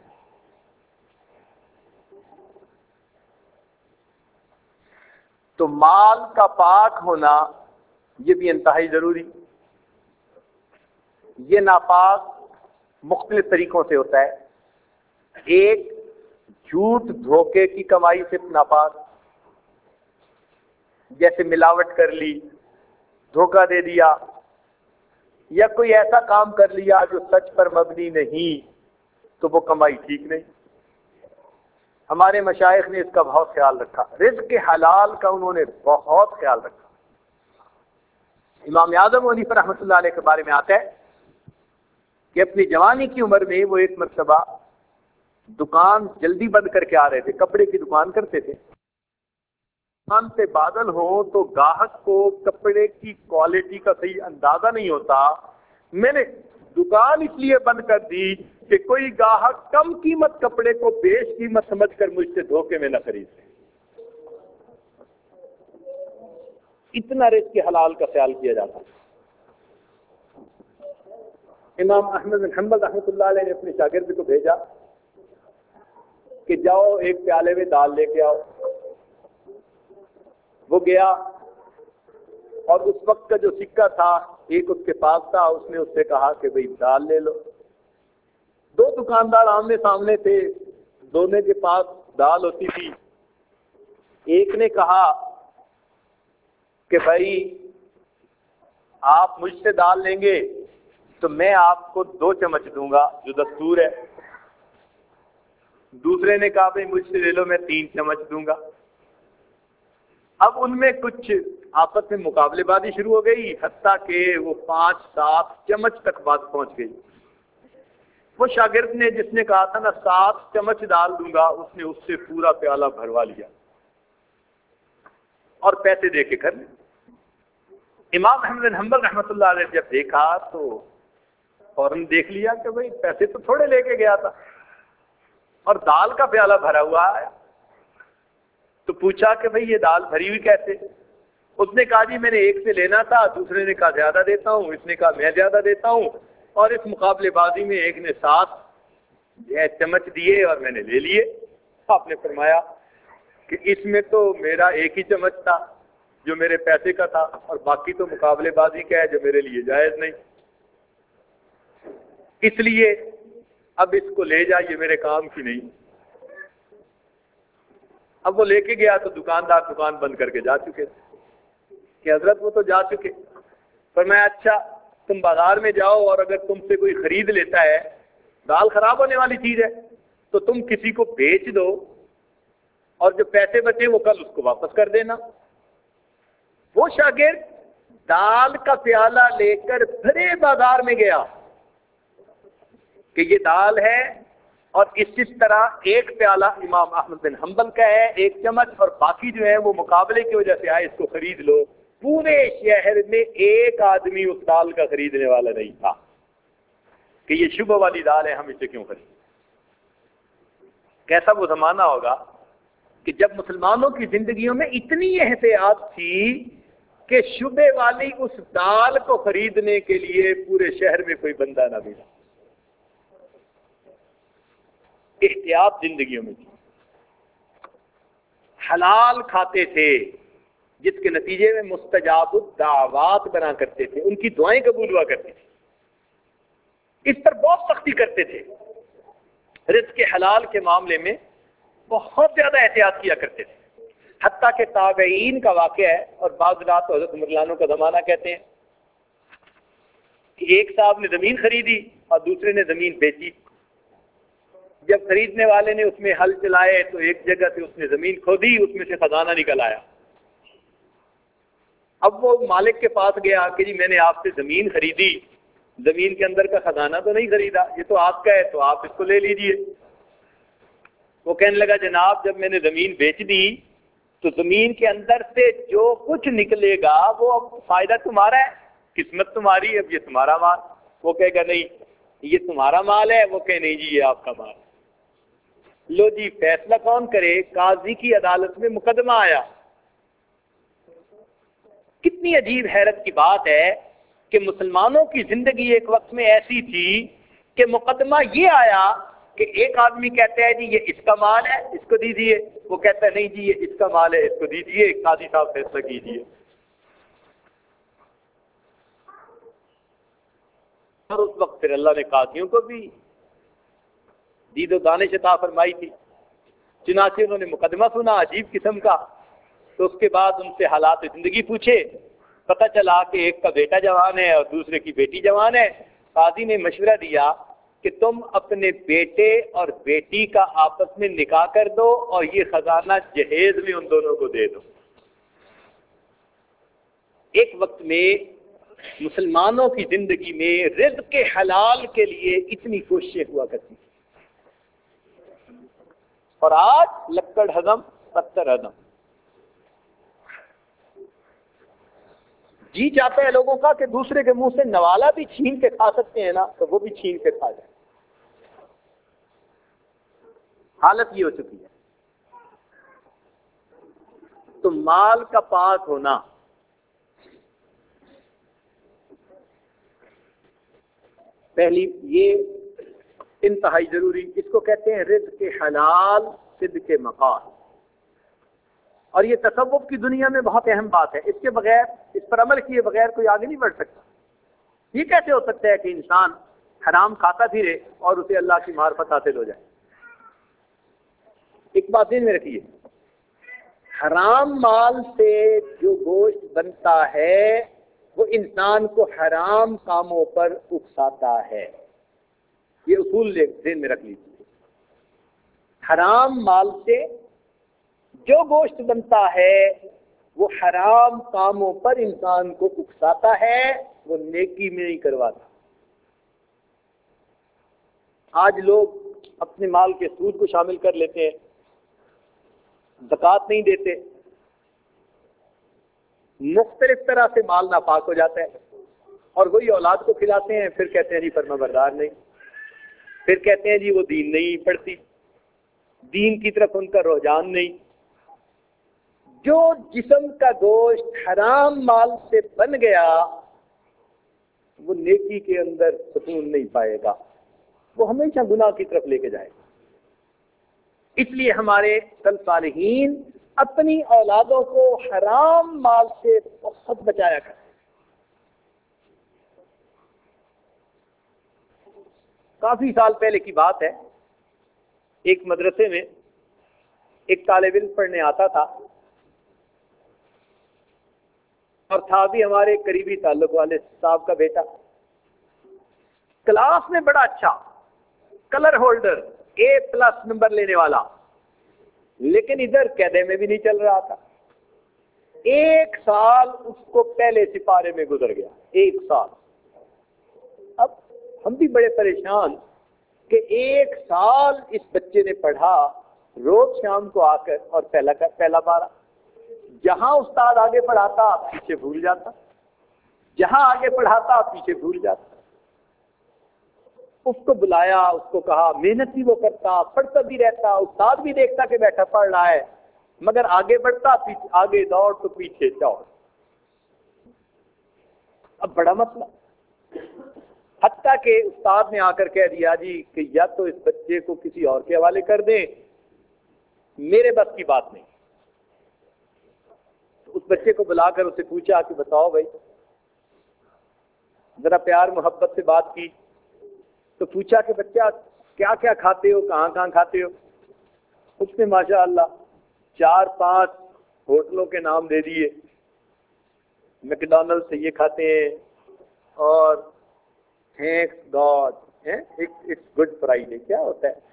تو مال کا پاک ہونا یہ بھی انتہائی ضروری۔ یہ ناپاک مختلف طریقوں سے ہوتا ہے۔ ایک، جھوٹ دھوکے کی کمائی سے ناپاک، جیسے ملاوٹ کر لی، دھوکہ دے دیا، یا کوئی ایسا کام کر لیا جو سچ پر مبنی نہیں، تو وہ کمائی ٹھیک نہیں۔ ہمارے مشائخ نے اس کا بہت خیال رکھا، رزق حلال کا انہوں نے بہت خیال رکھا۔ امام اعظم حنیفہ رحمۃ اللہ علیہ کے بارے میں آتا ہے کہ اپنی جوانی کی عمر میں وہ ایک مرتبہ دکان جلدی بند کر کے آ رہے تھے، کپڑے کی دکان کرتے تھے، دکان سے بادل ہو تو گاہک کو کپڑے کی کوالٹی کا صحیح اندازہ نہیں ہوتا، میں نے دکان اس لیے بند کر دی کہ کوئی گاہک کم قیمت کپڑے کو بیش قیمت سمجھ کر مجھ سے دھوکے میں نہ خریدے۔ اتنا رزق کے حلال کا خیال کیا جاتا ہے۔ امام احمد بن حنبل رحمۃ اللہ علیہ نے اپنے شاگرد کو بھیجا کہ جاؤ ایک پیالے میں دال لے کے آؤ۔ وہ گیا اور اس وقت کا جو سکہ تھا ایک اس کے پاس تھا، اس نے اس سے کہا کہ بھئی دال لے لو۔ دو دکاندار آمنے سامنے تھے، دونوں کے پاس دال ہوتی تھی۔ ایک نے کہا کہ بھائی آپ مجھ سے دال لیں گے تو میں آپ کو دو چمچ دوں گا جو دستور ہے۔ دوسرے نے کہا بھائی مجھ سے لے لو، میں تین چمچ دوں گا۔ اب ان میں کچھ آپس میں مقابلے بازی شروع ہو گئی، حتیٰ کہ وہ پانچ سات چمچ تک بات پہنچ گئی۔ وہ شاگرد نے جس نے کہا تھا نا سات چمچ دال دوں گا، اس نے اس سے پورا پیالہ بھروا لیا اور پیسے دے کے گھر لے۔ امام احمد بن حنبل رحمۃ اللہ علیہ جب دیکھا تو فوراً دیکھ لیا کہ بھئی پیسے تو تھوڑے لے کے گیا تھا اور دال کا پیالہ بھرا ہوا ہے۔ تو پوچھا کہ بھئی یہ دال بھری ہوئی کیسے؟ اس نے کہا جی میں نے ایک سے لینا تھا، دوسرے نے کہا زیادہ دیتا ہوں، اس نے کہا میں زیادہ دیتا ہوں، اور اس مقابلے بازی میں ایک نے سات چمچ دیے اور میں نے لے لیے۔ آپ نے فرمایا کہ اس میں تو میرا ایک ہی چمچ تھا جو میرے پیسے کا تھا، اور باقی تو مقابلے بازی کا ہے جو میرے لیے جائز نہیں، اس لیے اب اس کو لے جائیے، میرے کام کی نہیں۔ اب وہ لے کے گیا تو دکاندار دکان بند کر کے جا چکے تھے کہ حضرت وہ تو جا چکے۔ فرمایا اچھا تم بازار میں جاؤ اور اگر تم سے کوئی خرید لیتا ہے، دال خراب ہونے والی چیز ہے، تو تم کسی کو بیچ دو اور جو پیسے بچے وہ کل اس کو واپس کر دینا۔ وہ شاگرد دال کا پیالہ لے کر بھرے بازار میں گیا کہ یہ دال ہے، اور اسی طرح ایک پیالہ امام احمد بن حنبل کا ہے، ایک چمچ، اور باقی جو ہے وہ مقابلے کی وجہ سے آئے، اس کو خرید لو۔ پورے شہر میں ایک آدمی اس دال کا خریدنے والا نہیں تھا کہ یہ شبہ والی دال ہے، ہم اسے کیوں خرید۔ کیسا وہ زمانہ ہوگا کہ جب مسلمانوں کی زندگیوں میں اتنی احتیاط تھی کہ شبے والی اس دال کو خریدنے کے لیے پورے شہر میں کوئی بندہ نہ ملا. احتیاط زندگیوں میں تھی. حلال کھاتے تھے جس کے نتیجے میں مستجاب الدعوات بنا کرتے تھے، ان کی دعائیں قبول ہوا کرتی تھی. اس پر بہت سختی کرتے تھے. رزق حلال کے معاملے میں بہت زیادہ احتیاط کیا کرتے تھے. حتیٰ کہ تابعین کا واقعہ ہے اور بعض رات حضرت عمرانوں کا زمانہ کہتے ہیں کہ ایک صاحب نے زمین خریدی اور دوسرے نے زمین بیچی. جب خریدنے والے نے اس میں ہل چلائے تو ایک جگہ سے اس نے زمین کھودی، اس میں سے خزانہ نکل آیا. اب وہ مالک کے پاس گیا کہ جی میں نے آپ سے زمین خریدی، زمین کے اندر کا خزانہ تو نہیں خریدا، یہ تو آپ کا ہے تو آپ اس کو لے لیجئے. وہ کہنے لگا جناب جب میں نے زمین بیچ دی تو زمین کے اندر سے جو کچھ نکلے گا وہ اب فائدہ تمہارا ہے، قسمت تمہاری، اب یہ تمہارا مال. وہ کہے گا نہیں یہ تمہارا مال ہے، وہ کہے نہیں جی یہ آپ کا مال. لو جی فیصلہ کون کرے؟ قاضی کی عدالت میں مقدمہ آیا. کتنی عجیب حیرت کی بات ہے کہ مسلمانوں کی زندگی ایک وقت میں ایسی تھی کہ مقدمہ یہ آیا کہ ایک آدمی کہتا ہے جی یہ اس کا مال ہے اس کو دیجیے، وہ کہتا ہے نہیں جی یہ اس کا مال ہے اس کو دیجیے، قاضی صاحب فیصلہ کیجیے. اور اس وقت پھر اللہ نے قاضیوں کو بھی دید و دانش عطا فرمائی تھی. چنانچہ انہوں نے مقدمہ سنا عجیب قسم کا، تو اس کے بعد ان سے حالات زندگی پوچھے. پتہ چلا کہ ایک کا بیٹا جوان ہے اور دوسرے کی بیٹی جوان ہے. قاضی نے مشورہ دیا کہ تم اپنے بیٹے اور بیٹی کا آپس میں نکاح کر دو اور یہ خزانہ جہیز میں ان دونوں کو دے دو. ایک وقت میں مسلمانوں کی زندگی میں رزق حلال کے لیے اتنی کوششیں ہوا کرتی تھی، اور آج لکڑ ہضم پتھر ہضم. جی چاہتا ہے لوگوں کا کہ دوسرے کے منہ سے نوالا بھی چھین کے کھا سکتے ہیں نا، تو وہ بھی چھین کے کھا جائے. حالت یہ ہو چکی ہے. تو مال کا پاک ہونا پہلی یہ انتہائی ضروری، اس کو کہتے ہیں رزق حلال صدق مقال. اور یہ تصوف کی دنیا میں بہت اہم بات ہے. اس کے بغیر، اس پر عمل کیے بغیر کوئی آگے نہیں بڑھ سکتا. یہ کیسے ہو سکتا ہے کہ انسان حرام کھاتا پھرے اور اسے اللہ کی معرفت حاصل ہو جائے؟ ایک بات ذہن میں رکھیے، حرام مال سے جو گوشت بنتا ہے وہ انسان کو حرام کاموں پر اکساتا ہے. یہ اصول ذہن میں رکھ لیجیے. حرام مال سے جو گوشت بنتا ہے وہ حرام کاموں پر انسان کو اکساتا ہے، وہ نیکی میں نہیں کرواتا. آج لوگ اپنے مال کے سود کو شامل کر لیتے ہیں، زکوٰۃ نہیں دیتے، مختلف طرح سے مال ناپاک ہو جاتا ہے، اور وہی اولاد کو کھلاتے ہیں. پھر کہتے ہیں جی فرما بردار نہیں، پھر کہتے ہیں جی وہ دین نہیں پڑھتی، دین کی طرف ان کا رجحان نہیں. جو جسم کا گوشت حرام مال سے بن گیا وہ نیکی کے اندر سکون نہیں پائے گا، وہ ہمیشہ گناہ کی طرف لے کے جائے گا. اس لیے ہمارے سلف صالحین اپنی اولادوں کو حرام مال سے بہت بچایا کرتے. کافی سال پہلے کی بات ہے، ایک مدرسے میں ایک طالب علم پڑھنے آتا تھا، اور تھا بھی ہمارے قریبی تعلق والے صاحب کا بیٹا. کلاس میں بڑا اچھا، کلر ہولڈر، اے پلس نمبر لینے والا، لیکن ادھر قیدے میں بھی نہیں چل رہا تھا. ایک سال اس کو پہلے سپارے میں گزر گیا، ایک سال. اب ہم بھی بڑے پریشان کہ ایک سال اس بچے نے پڑھا، روز شام کو آ کر اور پہلا کر پہلا پارا. جہاں استاد آگے پڑھاتا پیچھے بھول جاتا، جہاں آگے پڑھاتا پیچھے بھول جاتا. اس کو بلایا، اس کو کہا، محنت بھی وہ کرتا، پڑھتا بھی رہتا، استاد بھی دیکھتا کہ بیٹھا پڑھ رہا ہے، مگر آگے بڑھتا پیچھے، آگے دوڑ تو پیچھے دوڑ۔ اب بڑا مسئلہ، حتیٰ کہ استاد نے آ کر کہہ دیا جی کہ یا تو اس بچے کو کسی اور کے حوالے کر دیں، میرے بس کی بات نہیں۔ تو اس بچے کو بلا کر اسے پوچھا کہ بتاؤ بھائی، ذرا پیار محبت سے بات کی تو پوچھا کہ بچہ کیا کیا کھاتے ہو، کہاں کہاں کھاتے ہو؟ اس نے ماشاء اللہ چار پانچ ہوٹلوں کے نام دے دیے، میکڈونلڈ سے یہ کھاتے ہیں، اور thanks God it's good Friday کیا ہوتا ہے،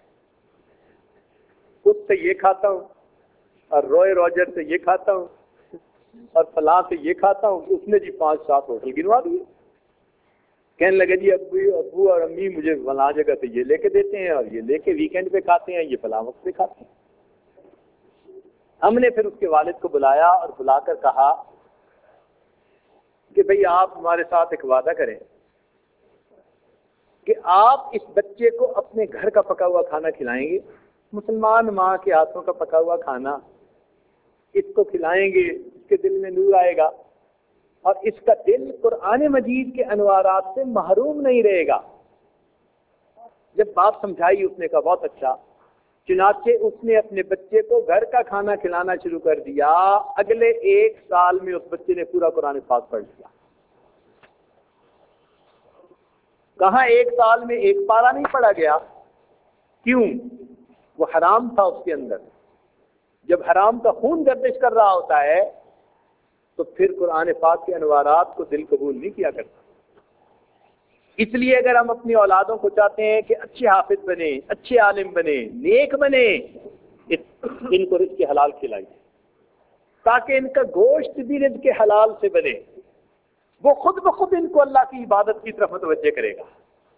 اس سے یہ کھاتا ہوں، اور روئے روجر سے یہ کھاتا ہوں، اور فلاں سے یہ کھاتا ہوں۔ اس نے جی پانچ سات ہوٹل گنوا دیے۔ کہنے لگے جی ابو ابو اور امی مجھے فلاں جگہ سے یہ لے کے دیتے ہیں، اور یہ لے کے ویکینڈ پہ کھاتے ہیں، یہ فلاں وقت پہ کھاتے ہیں۔ ہم نے پھر اس کے والد کو بلایا اور بلا کر کہا کہ بھئی آپ ہمارے ساتھ ایک وعدہ کریں کہ آپ اس بچے کو اپنے گھر کا پکا ہوا کھانا کھلائیں گے، مسلمان ماں کے ہاتھوں کا پکا ہوا کھانا اس کو کھلائیں گے، اس کے دل میں نور آئے گا، اور اس کا دل قرآن مجید کے انوارات سے محروم نہیں رہے گا۔ جب بات سمجھائی اس نے کہا بہت اچھا، چنانچہ اس نے اپنے بچے کو گھر کا کھانا کھلانا شروع کر دیا۔ اگلے ایک سال میں اس بچے نے پورا قرآن پاک پڑھ لیا۔ کہاں ایک سال میں ایک پارہ نہیں پڑھا گیا، کیوں؟ وہ حرام تھا اس کے اندر۔ جب حرام کا خون گردش کر رہا ہوتا ہے تو پھر قرآن پاک کے انوارات کو دل قبول نہیں کیا کرتا۔ اس لیے اگر ہم اپنی اولادوں کو چاہتے ہیں کہ اچھے حافظ بنے، اچھے عالم بنے، نیک بنے، ان کو رزق حلال کھلائیے تاکہ ان کا گوشت بھی رزق حلال سے بنے، وہ خود بخود ان کو اللہ کی عبادت کی طرف متوجہ کرے گا۔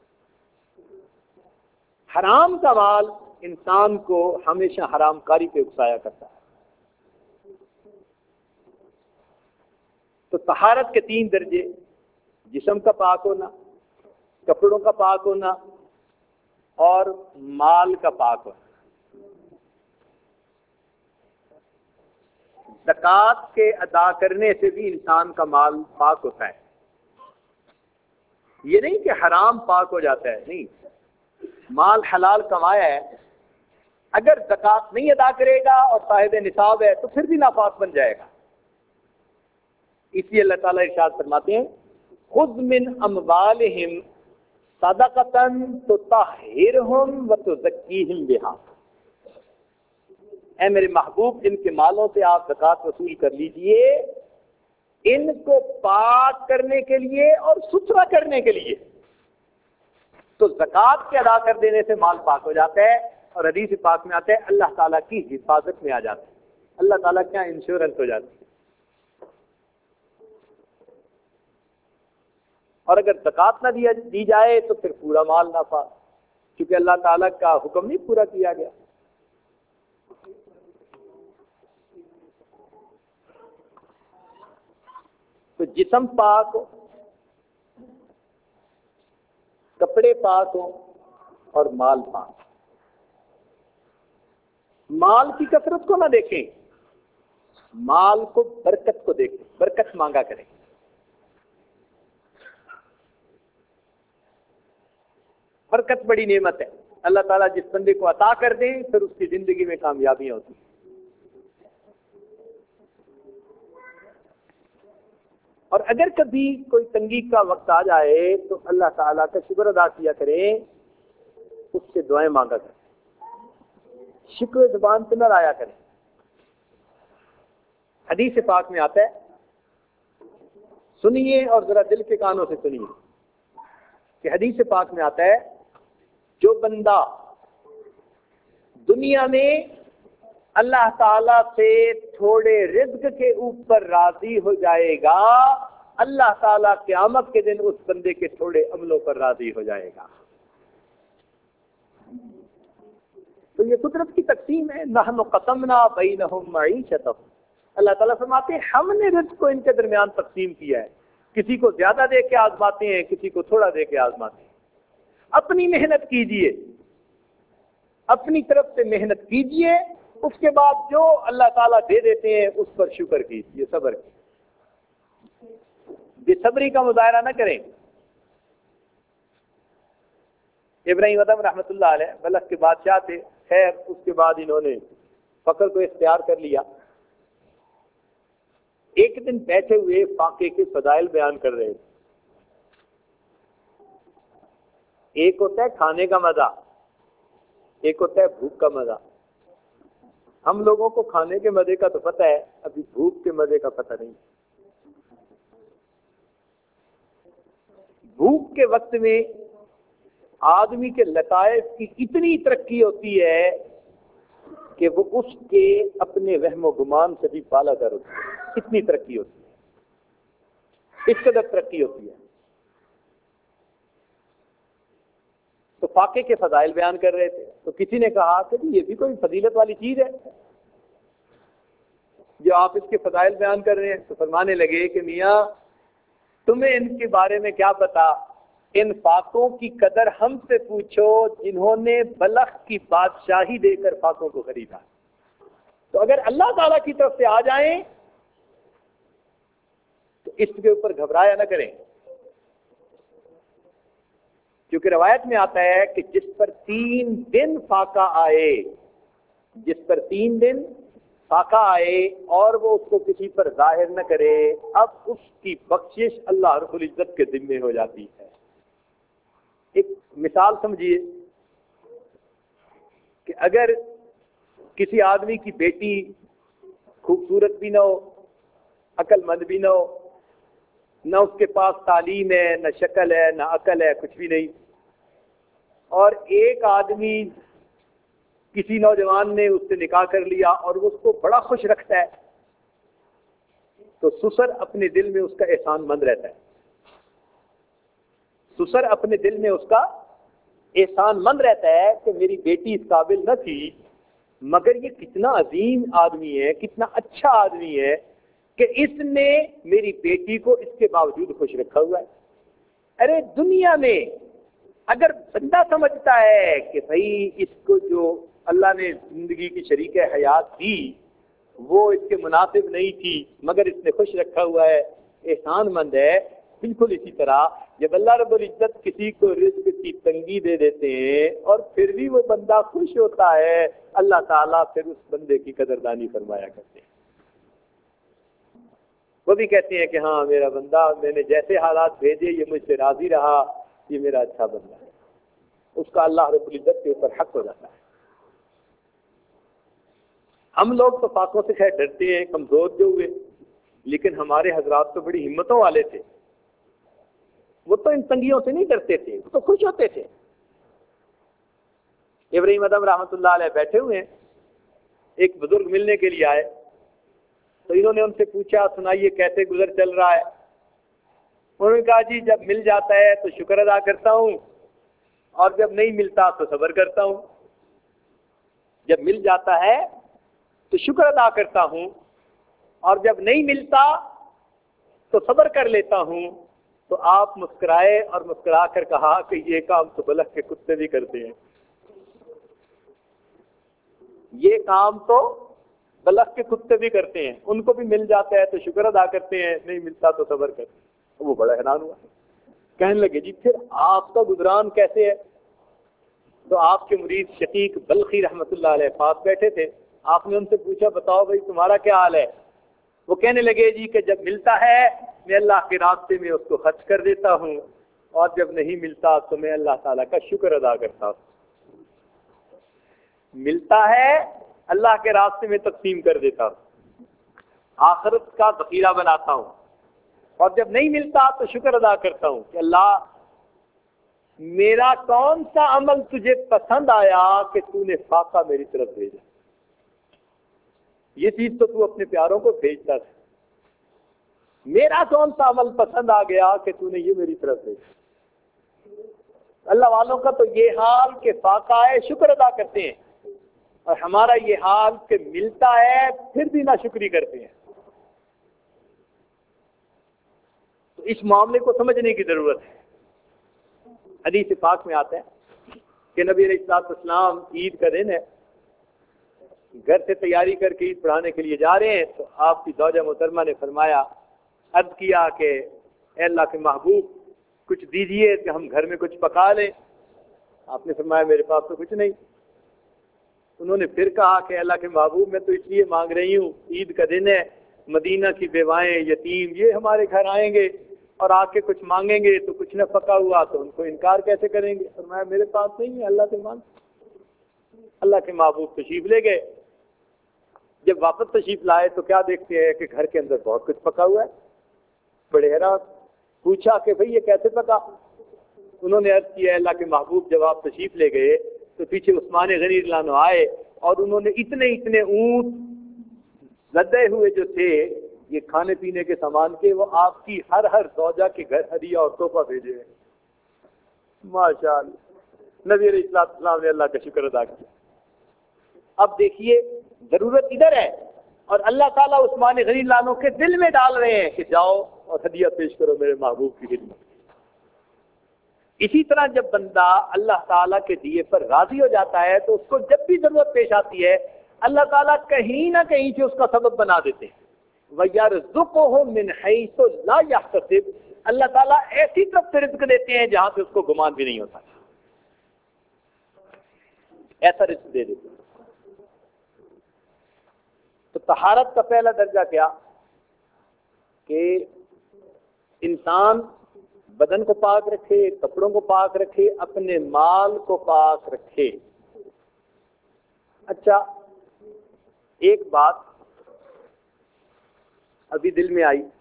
حرام کا مال انسان کو ہمیشہ حرام کاری پہ اکسایا کرتا ہے۔ تو طہارت کے تین درجے، جسم کا پاک ہونا، کپڑوں کا پاک ہونا، اور مال کا پاک ہونا۔ زکوٰۃ کے ادا کرنے سے بھی انسان کا مال پاک ہوتا ہے۔ یہ نہیں کہ حرام پاک ہو جاتا ہے، نہیں، مال حلال کمایا ہے، اگر زکوٰۃ نہیں ادا کرے گا اور صاحب نصاب ہے تو پھر بھی ناپاک بن جائے گا۔ اس لیے اللہ تعالیٰ ارشاد فرماتے ہیں خذ من اموالہم صدقۃ تطہرہم وتزکیہم بہا، اے میرے محبوب ان کے مالوں سے آپ زکوٰۃ وصول کر لیجئے، ان کو پاک کرنے کے لیے اور ستھرا کرنے کے لیے۔ تو زکوٰۃ کے ادا کر دینے سے مال پاک ہو جاتا ہے، اور حدیث پاک میں آتا ہے اللہ تعالیٰ کی حفاظت میں آ جاتا ہے، اللہ تعالیٰ کیا انشورنس ہو جاتی ہے۔ اور اگر زکوٰۃ نہ دیا دی جائے تو پھر پورا مال ناپاک، کیونکہ اللہ تعالیٰ کا حکم نہیں پورا کیا گیا۔ تو جسم پاک ہو، کپڑے پاک ہو، اور مال پاک۔ مال کی کثرت کو نہ دیکھیں، مال کو برکت کو دیکھیں، برکت مانگا کریں۔ برکت بڑی نعمت ہے، اللہ تعالیٰ جس بندے کو عطا کر دیں پھر اس کی زندگی میں کامیابیاں ہوتی ہیں۔ اور اگر کبھی کوئی تنگی کا وقت آ جائے تو اللہ تعالیٰ کا شکر ادا کیا کریں، اس سے دعائیں مانگا کریں، شکر زبان پہ نہ لایا کریں۔ حدیث پاک میں آتا ہے، سنیے اور ذرا دل کے کانوں سے سنیے کہ حدیث پاک میں آتا ہے جو بندہ دنیا میں اللہ تعالیٰ سے تھوڑے رزق کے اوپر راضی ہو جائے گا، اللہ تعالیٰ قیامت کے دن اس بندے کے تھوڑے عملوں پر راضی ہو جائے گا۔ تو یہ قدرت کی تقسیم ہے، نحن قسمنا بینہم معیشتہم، اللہ تعالیٰ فرماتے ہیں ہم نے رزق کو ان کے درمیان تقسیم کیا ہے، کسی کو زیادہ دے کے آزماتے ہیں، کسی کو تھوڑا دے کے آزماتے ہیں۔ اپنی محنت کیجئے، اپنی طرف سے محنت کیجئے، اس کے بعد جو اللہ تعالیٰ دے دیتے ہیں اس پر شکر کیجیے، صبر کیجیے، بے صبری کا مظاہرہ نہ کریں۔ ابراہیم ادم رحمۃ اللہ علیہ بلخ کے بادشاہ تھے، خیر اس کے بعد انہوں نے فقر کو اختیار کر لیا۔ ایک دن بیٹھے ہوئے فاقے کے فضائل بیان کر رہے تھے۔ ایک ہوتا ہے کھانے کا مزہ، ایک ہوتا ہے بھوک کا مزہ۔ ہم لوگوں کو کھانے کے مزے کا تو پتہ ہے، ابھی بھوک کے مزے کا پتہ نہیں۔ بھوک کے وقت میں آدمی کے لطائف کی اتنی ترقی ہوتی ہے کہ وہ اس کے اپنے وہم و گمان سے بھی بالا تر ہوتی ہے، اتنی ترقی ہوتی ہے، اس قدر ترقی ہوتی ہے۔ تو فاقے کے فضائل بیان کر رہے تھے، تو کسی نے کہا کہ یہ بھی کوئی فضیلت والی چیز ہے جو آپ اس کے فضائل بیان کر رہے ہیں؟ تو فرمانے لگے کہ میاں تمہیں ان کے بارے میں کیا پتا، ان فاقوں کی قدر ہم سے پوچھو جنہوں نے بلخ کی بادشاہی دے کر فاقوں کو خریدا۔ تو اگر اللہ تعالیٰ کی طرف سے آ جائیں تو اس کے اوپر گھبرایا نہ کریں، کیونکہ روایت میں آتا ہے کہ جس پر تین دن فاقہ آئے، جس پر تین دن فاقہ آئے اور وہ اس کو کسی پر ظاہر نہ کرے، اب اس کی بخشش اللہ رب العزت کے ذمے ہو جاتی ہے۔ ایک مثال سمجھیے کہ اگر کسی آدمی کی بیٹی خوبصورت بھی نہ ہو، عقل مند بھی نہ ہو، نہ اس کے پاس تعلیم ہے، نہ شکل ہے، نہ عقل ہے، کچھ بھی نہیں، اور ایک آدمی کسی نوجوان نے اس سے نکاح کر لیا اور وہ اس کو بڑا خوش رکھتا ہے، تو سسر اپنے دل میں اس کا احسان مند رہتا ہے، سسر اپنے دل میں اس کا احسان مند رہتا ہے کہ میری بیٹی اس قابل نہ تھی، مگر یہ کتنا عظیم آدمی ہے، کتنا اچھا آدمی ہے کہ اس نے میری بیٹی کو اس کے باوجود خوش رکھا ہوا ہے۔ ارے دنیا میں اگر بندہ سمجھتا ہے کہ بھائی اس کو جو اللہ نے زندگی کی شریک حیات دی وہ اس کے مناسب نہیں تھی مگر اس نے خوش رکھا ہوا ہے، احسان مند ہے، بالکل اسی طرح جب اللہ رب العزت کسی کو رزق کی تنگی دے دیتے ہیں اور پھر بھی وہ بندہ خوش ہوتا ہے، اللہ تعالیٰ پھر اس بندے کی قدردانی فرمایا کرتے ہیں۔ وہ بھی کہتے ہیں کہ ہاں میرا بندہ، میں نے جیسے حالات بھیجے یہ مجھ سے راضی رہا، یہ میرا اچھا بندہ ہے، اس کا اللہ رب العزت کے اوپر حق ہو جاتا ہے۔ ہم لوگ تو فاقوں سے خیر ڈرتے ہیں، کمزور جو ہوئے، لیکن ہمارے حضرات تو بڑی ہمتوں والے تھے، وہ تو ان تنگیوں سے نہیں ڈرتے تھے، وہ تو خوش ہوتے تھے۔ ابراہیم ادم رحمۃ اللہ علیہ بیٹھے ہوئے ہیں، ایک بزرگ ملنے کے لیے آئے، تو انہوں نے ان سے پوچھا سنائیے کیسے گزر چل رہا ہے؟ انہوں نے کہا جی جب مل جاتا ہے تو شکر ادا کرتا ہوں اور جب نہیں ملتا تو صبر کرتا ہوں۔ جب مل جاتا ہے تو شکر ادا کرتا ہوں اور جب نہیں ملتا تو صبر کر لیتا ہوں۔ تو آپ مسکرائے اور مسکرا کر کہا کہ یہ کام تو بلخ کے کتے بھی کرتے ہیں، یہ کام تو بلخ کے کتے بھی کرتے ہیں، ان کو بھی مل جاتا ہے تو شکر ادا کرتے ہیں، نہیں ملتا تو صبر کرتے ہیں۔ وہ بڑا حیران ہوا، کہنے لگے جی پھر آپ کا گزران کیسے ہے؟ تو آپ کے مرید شقیق بلخی رحمۃ اللہ علیہ پاس بیٹھے تھے، آپ نے ان سے پوچھا بتاؤ بھائی تمہارا کیا حال ہے؟ وہ کہنے لگے جی کہ جب ملتا ہے میں اللہ کے راستے میں اس کو خرچ کر دیتا ہوں اور جب نہیں ملتا تو میں اللہ تعالیٰ کا شکر ادا کرتا ہوں۔ ملتا ہے اللہ کے راستے میں تقسیم کر دیتا ہوں، آخرت کا ذخیرہ بناتا ہوں، اور جب نہیں ملتا تو شکر ادا کرتا ہوں کہ اللہ میرا کون سا عمل تجھے پسند آیا کہ تو نے فاقہ میری طرف بھیجا، یہ چیز تو تو اپنے پیاروں کو بھیجتا تھا، میرا کون سا عمل پسند آ گیا کہ تو نے یہ میری طرف بھیجا۔ اللہ والوں کا تو یہ حال کہ فاقہ ہے شکر ادا کرتے ہیں، اور ہمارا یہ حال کہ ملتا ہے پھر بھی ناشکری کرتے ہیں۔ تو اس معاملے کو سمجھنے کی ضرورت ہے۔ حدیث پاک میں آتا ہے کہ نبی علیہ الصلوۃ والسلام عید کا دن ہے، گھر سے تیاری کر کے عید پڑھانے کے لیے جا رہے ہیں تو آپ کی زوجہ محترمہ نے فرمایا، عرض کیا کہ اے اللہ کے محبوب کچھ دیجیے کہ ہم گھر میں کچھ پکا لیں۔ آپ نے فرمایا میرے پاس تو کچھ نہیں۔ انہوں نے پھر کہا کہ اللہ کے محبوب میں تو اس لیے مانگ رہی ہوں، عید کا دن ہے، مدینہ کی بیوائیں یتیم یہ ہمارے گھر آئیں گے اور آ کے کچھ مانگیں گے تو کچھ نہ پکا ہوا تو ان کو انکار کیسے کریں گے؟ فرمایا میرے پاس نہیں ہے، اللہ سے مانگ۔ اللہ کے محبوب تشریف لے گئے۔ جب واپس تشریف لائے تو کیا دیکھتے ہیں کہ گھر کے اندر بہت کچھ پکا ہوا ہے۔ بڑے حیران، پوچھا کہ بھئی یہ کیسے پکا؟ انہوں نے عرض کیا اللہ کے محبوب جب آپ تشریف لے گئے تو پیچھے عثمان غنی رضی اللہ عنہ آئے اور انہوں نے اتنے اتنے اونٹ لدے ہوئے جو تھے یہ کھانے پینے کے سامان کے، وہ آپ کی ہر ہر زوجہ کے گھر ہدیہ اور تحفہ بھیجے ہیں۔ ماشاء اللہ، نبی علیہ السلام نے اللہ کا شکر ادا کیا۔ اب دیکھیے ضرورت ادھر ہے اور اللہ تعالیٰ عثمان غنی رضی اللہ عنہ کے دل میں ڈال رہے ہیں کہ جاؤ اور ہدیہ پیش کرو میرے محبوب کی خدمت۔ اسی طرح جب بندہ اللہ تعالیٰ کے دیے پر راضی ہو جاتا ہے تو اس کو جب بھی ضرورت پیش آتی ہے اللہ تعالیٰ کہیں نہ کہیں سے اس کا سبب بنا دیتے ہیں۔ وَيَرْزُقُهُ مِنْ حَيْثُ لَا يَحْتَسِبُ، اللہ تعالیٰ ایسی طرف سے رزق دیتے ہیں جہاں سے اس کو گمان بھی نہیں ہوتا، ایسا رزق دے دیتے ہیں۔ تو طہارت کا پہلا درجہ کیا کہ انسان بدن کو پاک رکھے، کپڑوں کو پاک رکھے، اپنے مال کو پاک رکھے۔ اچھا ایک بات ابھی دل میں آئی،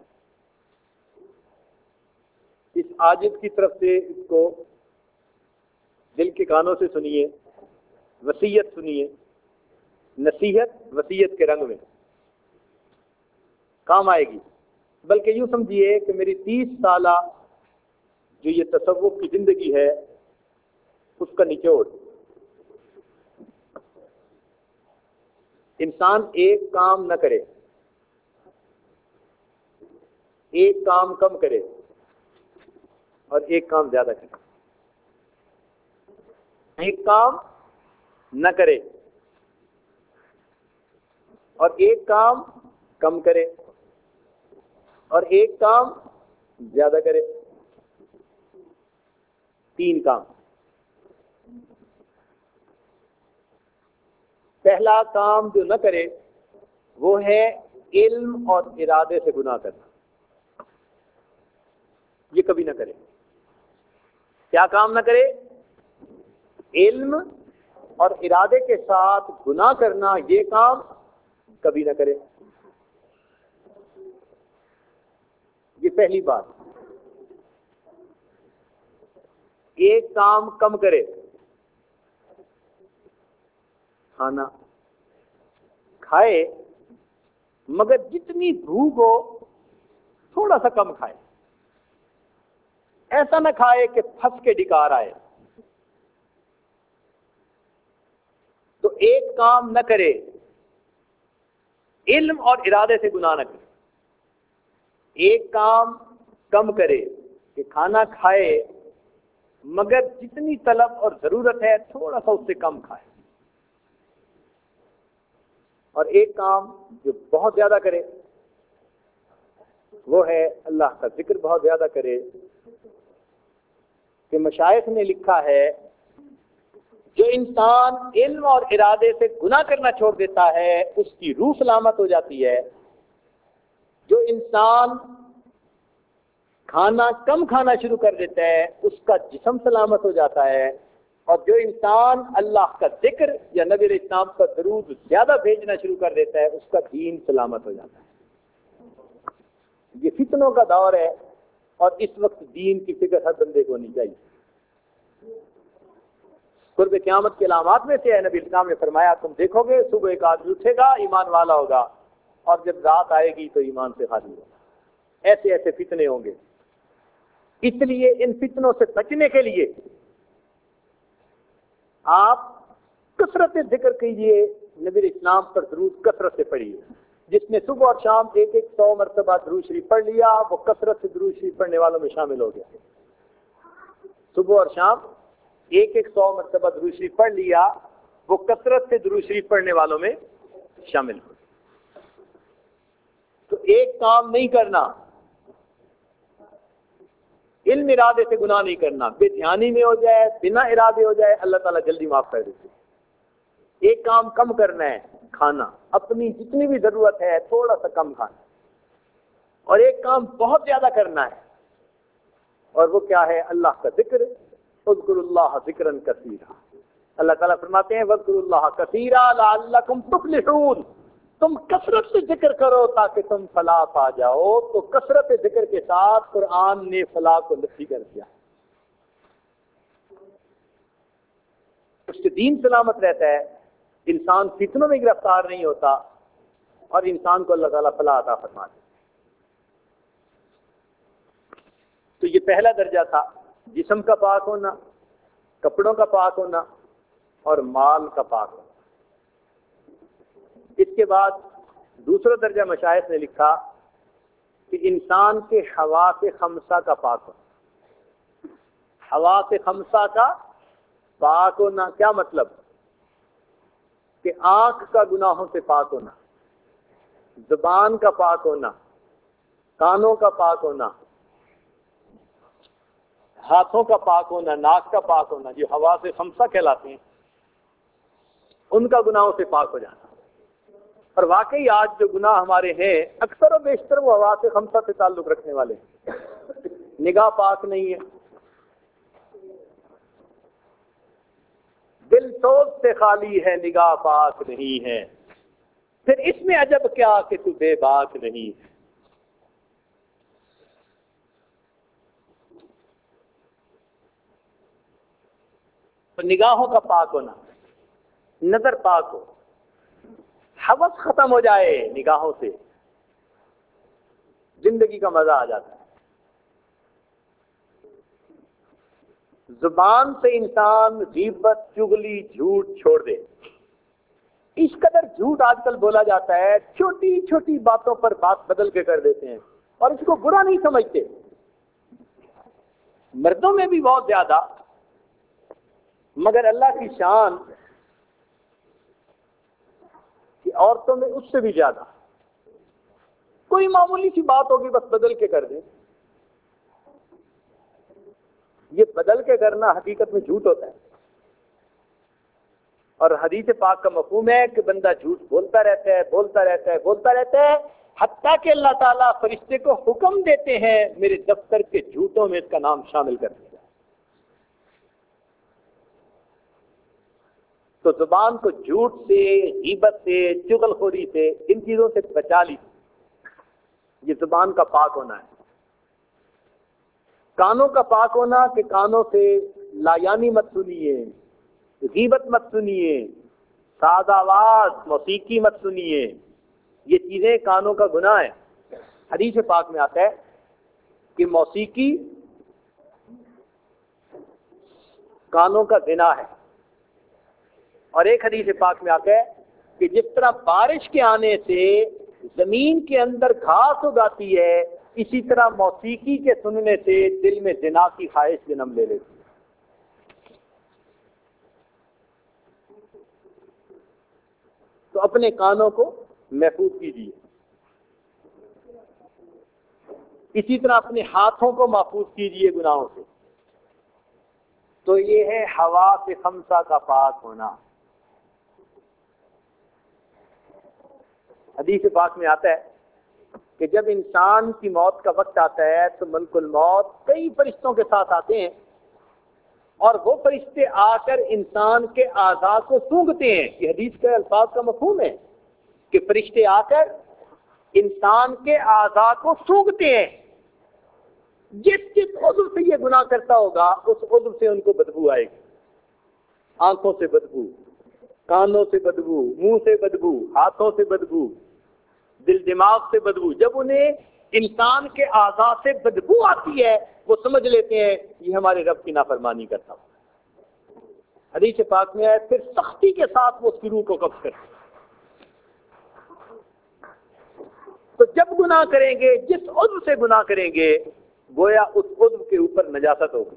اس عاجز کی طرف سے اس کو دل کے کانوں سے سنیے، وصیت سنیے، نصیحت وصیت کے رنگ میں کام آئے گی۔ بلکہ یوں سمجھیے کہ میری تیس سالہ جو یہ تصوف کی زندگی ہے اس کا نچوڑ، انسان ایک کام نہ کرے، ایک کام کم کرے اور ایک کام زیادہ کرے، ایک کام نہ کرے اور ایک کام کم کرے اور ایک کام زیادہ کرے، تین کام۔ پہلا کام جو نہ کرے وہ ہے علم اور ارادے سے گناہ کرنا، یہ کبھی نہ کرے۔ کیا کام نہ کرے؟ علم اور ارادے کے ساتھ گناہ کرنا، یہ کام کبھی نہ کرے۔ یہ پہلی بات۔ ایک کام کم کرے، کھانا کھائے مگر جتنی بھوک ہو تھوڑا سا کم کھائے، ایسا نہ کھائے کہ پھنس کے ڈکار آئے۔ تو ایک کام نہ کرے، علم اور ارادے سے گناہ نہ کرے، ایک کام کم کرے کہ کھانا کھائے مگر جتنی طلب اور ضرورت ہے تھوڑا سا اس سے کم کھائے، اور ایک کام جو بہت زیادہ کرے وہ ہے اللہ کا ذکر بہت زیادہ کرے۔ کہ مشائخ نے لکھا ہے جو انسان علم اور ارادے سے گناہ کرنا چھوڑ دیتا ہے اس کی روح سلامت ہو جاتی ہے، جو انسان کھانا کم کھانا شروع کر دیتا ہے اس کا جسم سلامت ہو جاتا ہے، اور جو انسان اللہ کا ذکر یا نبی علیہ السلام کا درود زیادہ بھیجنا شروع کر دیتا ہے اس کا دین سلامت ہو جاتا ہے۔ یہ فتنوں کا دور ہے اور اس وقت دین کی فکر ہر بندے کو ہونی چاہیے۔ قرب قیامت کے علامات میں سے ہے، نبی اسلام نے فرمایا تم دیکھو گے صبح ایک آدمی اٹھے گا ایمان والا ہوگا اور جب رات آئے گی تو ایمان سے خالی ہوگا۔ ایسے ایسے فتنے ہوں گے۔ اس لیے ان فتنوں سے بچنے کے لیے آپ کثرت ذکر کیجئے، نبی اسلام پر درود کثرت سے پڑھیے۔ جس نے صبح اور شام ایک ایک سو مرتبہ درود شریف پڑھ لیا وہ کثرت سے درود شریف پڑھنے والوں میں شامل ہو گیا۔ صبح اور شام ایک ایک سو مرتبہ درود شریف پڑھ لیا وہ کثرت سے درود شریف پڑھنے والوں میں شامل ہو۔ تو ایک کام نہیں کرنا، علم ارادے سے گناہ نہیں کرنا، بے دھیانی میں ہو جائے، بنا ارادے ہو جائے، اللہ تعالیٰ جلدی معاف کر دیتے۔ ایک کام کم کرنا ہے، کھانا، اپنی جتنی بھی ضرورت ہے تھوڑا سا کم کھانا، اور ایک کام بہت زیادہ کرنا ہے، اور وہ کیا ہے؟ اللہ کا ذکر، اذکروا اللہ ذکرا کثیرا۔ اللہ تعالیٰ فرماتے ہیں وَاذْكُرُوا اللَّهَ كَثِيرًا لَعَلَّكُمْ تُفْلِحُونَ، تم کثرت سے ذکر کرو تاکہ تم فلاح پا جاؤ۔ تو کثرت ذکر کے ساتھ قرآن نے فلاح کو نفی کر دیا، اس سے دین سلامت رہتا ہے، انسان فتنوں میں گرفتار نہیں ہوتا، اور انسان کو اللہ تعالیٰ فلاح عطا فرماتا ہے۔ تو یہ پہلا درجہ تھا، جسم کا پاک ہونا، کپڑوں کا پاک ہونا، اور مال کا پاک ہونا۔ اس کے بعد دوسرا درجہ مشائخ نے لکھا کہ انسان کے حواس خمسہ کا پاک ہونا۔ حواس خمسہ کا پاک ہونا کیا مطلب؟ کہ آنکھ کا گناہوں سے پاک ہونا، زبان کا پاک ہونا، کانوں کا پاک ہونا، ہاتھوں کا پاک ہونا، ناک کا پاک ہونا، جو حواس خمسہ کہلاتے ہیں، ان کا گناہوں سے پاک ہو جانا۔ اور واقعی آج جو گناہ ہمارے ہیں اکثر و بیشتر وہ حواس خمسہ سے تعلق رکھنے والے ہیں۔ نگاہ پاک نہیں ہے، دل سوز سے خالی ہے، نگاہ پاک نہیں ہے، پھر اس میں عجب کیا کہ تو بے باک نہیں ہے۔ تو نگاہوں کا پاک ہونا، نظر پاک ہو، ہوس ختم ہو جائے نگاہوں سے، زندگی کا مزہ آ جاتا ہے۔ زبان سے انسان غیبت، چغلی، جھوٹ چھوڑ دے۔ اس قدر جھوٹ آج کل بولا جاتا ہے، چھوٹی چھوٹی باتوں پر بات بدل کے کر دیتے ہیں، اور اس کو برا نہیں سمجھتے۔ مردوں میں بھی بہت زیادہ، مگر اللہ کی شان کہ عورتوں میں اس سے بھی زیادہ۔ کوئی معمولی سی بات ہوگی بس بدل کے کر دیں۔ یہ بدل کے کرنا حقیقت میں جھوٹ ہوتا ہے، اور حدیث پاک کا مفہوم ہے کہ بندہ جھوٹ بولتا رہتا ہے، بولتا رہتا ہے، بولتا رہتا ہے، حتیٰ کہ اللہ تعالیٰ فرشتے کو حکم دیتے ہیں میرے دفتر کے جھوٹوں میں اس کا نام شامل کر دیا۔ تو زبان کو جھوٹ سے، غیبت سے، چغل خوری سے، ان چیزوں سے بچا لی۔ یہ زبان کا پاک ہونا ہے۔ کانوں کا پاک ہونا کہ کانوں سے لایانی مت سنیے، غیبت مت سنیے، سادہ آواز، موسیقی مت سنیے، یہ چیزیں کانوں کا گناہ ہے۔ حدیث پاک میں آتا ہے کہ موسیقی کانوں کا زنا ہے، اور ایک حدیث پاک میں آتا ہے کہ جس طرح بارش کے آنے سے زمین کے اندر گھاس اگاتی ہے، اسی طرح موسیقی کے سننے سے دل میں زنا کی خواہش جنم لے لیتی ہے۔ تو اپنے کانوں کو محفوظ کیجیے، اسی طرح اپنے ہاتھوں کو محفوظ کیجیے گناہوں سے۔ تو یہ ہے حواس خمسہ کا پاک ہونا۔ حدیث پاک میں آتا ہے کہ جب انسان کی موت کا وقت آتا ہے تو ملک الموت کئی فرشتوں کے ساتھ آتے ہیں، اور وہ فرشتے آ کر انسان کے اعضاء کو سونگھتے ہیں۔ یہ حدیث کے الفاظ کا مفہوم ہے کہ فرشتے آ کر انسان کے اعضاء کو سونگھتے ہیں۔ جس جس عضو سے یہ گناہ کرتا ہوگا اس عضو سے ان کو بدبو آئے گی، آنکھوں سے بدبو، کانوں سے بدبو، منہ سے بدبو، ہاتھوں سے بدبو، دل دماغ سے بدبو۔ جب انہیں انسان کے اعضاء سے بدبو آتی ہے وہ سمجھ لیتے ہیں یہ ہمارے رب کی نافرمانی کرتا ہوں۔ حدیث پاک میں ہے پھر سختی کے ساتھ وہ اس کی روح کو قبض کرتے ہیں۔ تو جب گناہ کریں گے، جس عضو سے گناہ کریں گے، گویا اس عضو کے اوپر نجاست ہوگی۔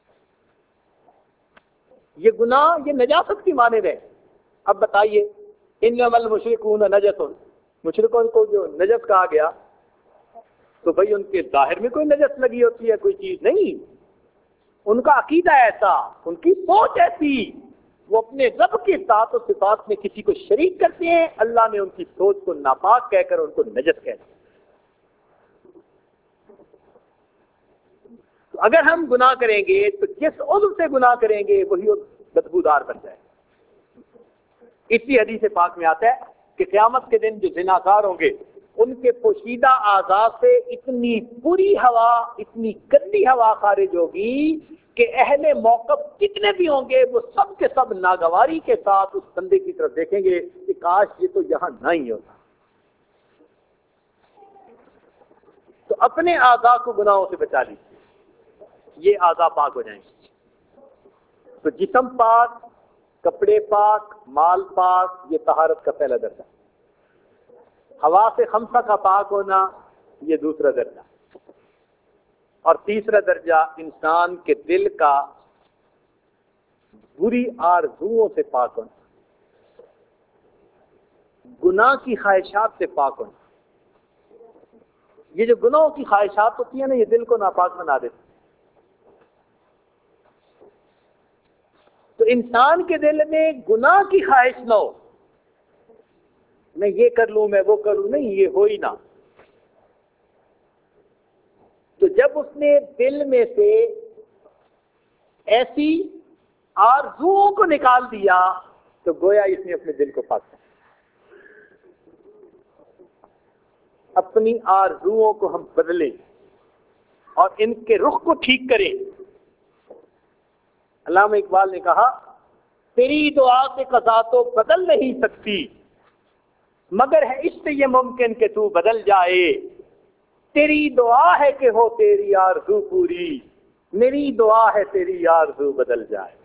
یہ گناہ، یہ نجاست کی مانند ہے۔ اب بتائیے انما المشرکون نجس، مشرکوں کو جو نجس کہا گیا تو بھئی ان کے ظاہر میں کوئی نجس لگی ہوتی ہے کوئی چیز نہیں، ان کا عقیدہ ایسا، ان کی سوچ ایسی، وہ اپنے رب کے ذات و صفات میں کسی کو شریک کرتے ہیں، اللہ نے ان کی سوچ کو ناپاک کہہ کر ان کو نجس کہہ دیا۔ تو اگر ہم گناہ کریں گے تو جس عضو سے گناہ کریں گے وہی بدبودار بن جائے۔ اسی حدیث پاک میں آتا ہے کہ قیامت کے دن جو زناکار ہوں گے ان کے پوشیدہ اعضاء سے اتنی بری ہوا، اتنی گندی ہوا خارج ہوگی کہ اہل موقف جتنے بھی ہوں گے وہ سب کے سب ناگواری کے ساتھ اس بندے کی طرف دیکھیں گے کہ کاش یہ تو یہاں نہ ہی ہوتا۔ تو اپنے اعضاء کو گناہوں سے بچا لیجیے، یہ اعضاء پاک ہو جائیں گے۔ تو جسم پاک، کپڑے پاک، مال پاک، یہ طہارت کا پہلا درجہ۔ ہوا سے خمسہ کا پاک ہونا، یہ دوسرا درجہ۔ اور تیسرا درجہ انسان کے دل کا بری آرزوؤں سے پاک ہونا، گناہ کی خواہشات سے پاک ہونا۔ یہ جو گناہوں کی خواہشات ہوتی ہیں نا، یہ دل کو ناپاک بنا دیتی۔ تو انسان کے دل میں گناہ کی خواہش نہ ہو، میں یہ کر لوں میں وہ کروں، نہیں، یہ ہو ہی نہ۔ تو جب اس نے دل میں سے ایسی آرزوؤں کو نکال دیا تو گویا اس نے اپنے دل کو پاک کیا۔ اپنی آرزوؤں کو ہم بدلیں اور ان کے رخ کو ٹھیک کریں۔ علامہ اقبال نے کہا، تیری دعا سے قضا تو بدل نہیں سکتی، مگر ہے اس سے یہ ممکن کہ تو بدل جائے۔ تیری دعا ہے کہ ہو تیری آرزو پوری، میری دعا ہے تیری آرزو بدل جائے۔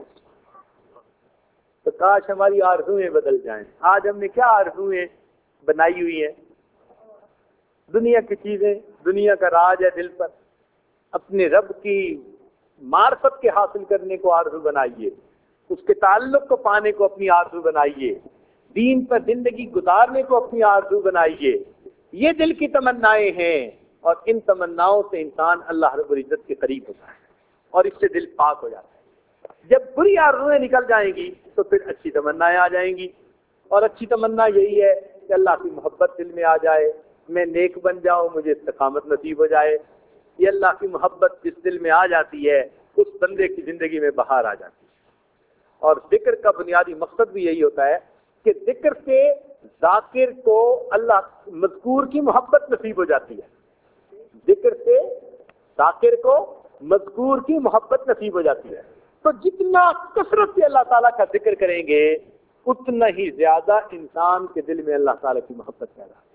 تو کاش ہماری آرزویں بدل جائیں۔ آج ہم نے کیا آرزویں بنائی ہوئی ہیں؟ دنیا کی چیزیں، دنیا کا راج ہے دل پر، اپنے رب کی معرفت کے حاصل کرنے کو آرزو بنائیے، اس کے تعلق کو پانے کو اپنی آرزو بنائیے، دین پر زندگی گزارنے کو اپنی آرزو بنائیے۔ یہ دل کی تمنائیں ہیں، اور ان تمناؤں سے انسان اللہ رب العزت کے قریب ہوتا ہے اور اس سے دل پاک ہو جاتا ہے۔ جب بری آرزویں نکل جائیں گی تو پھر اچھی تمنائیں آ جائیں گی، اور اچھی تمنا یہی ہے کہ اللہ کی محبت دل میں آ جائے، میں نیک بن جاؤں، مجھے استقامت نصیب ہو جائے۔ یہ اللہ کی محبت جس دل میں آ جاتی ہے اس بندے کی زندگی میں بہار آ جاتی ہے۔ اور ذکر کا بنیادی مقصد بھی یہی ہوتا ہے کہ ذکر سے ذاکر کو اللہ مذکور کی محبت نصیب ہو جاتی ہے، ذکر سے ذاکر کو مذکور کی محبت نصیب ہو جاتی ہے۔ تو جتنا کثرت سے اللہ تعالیٰ کا ذکر کریں گے اتنا ہی زیادہ انسان کے دل میں اللہ تعالیٰ کی محبت پیدا ہے۔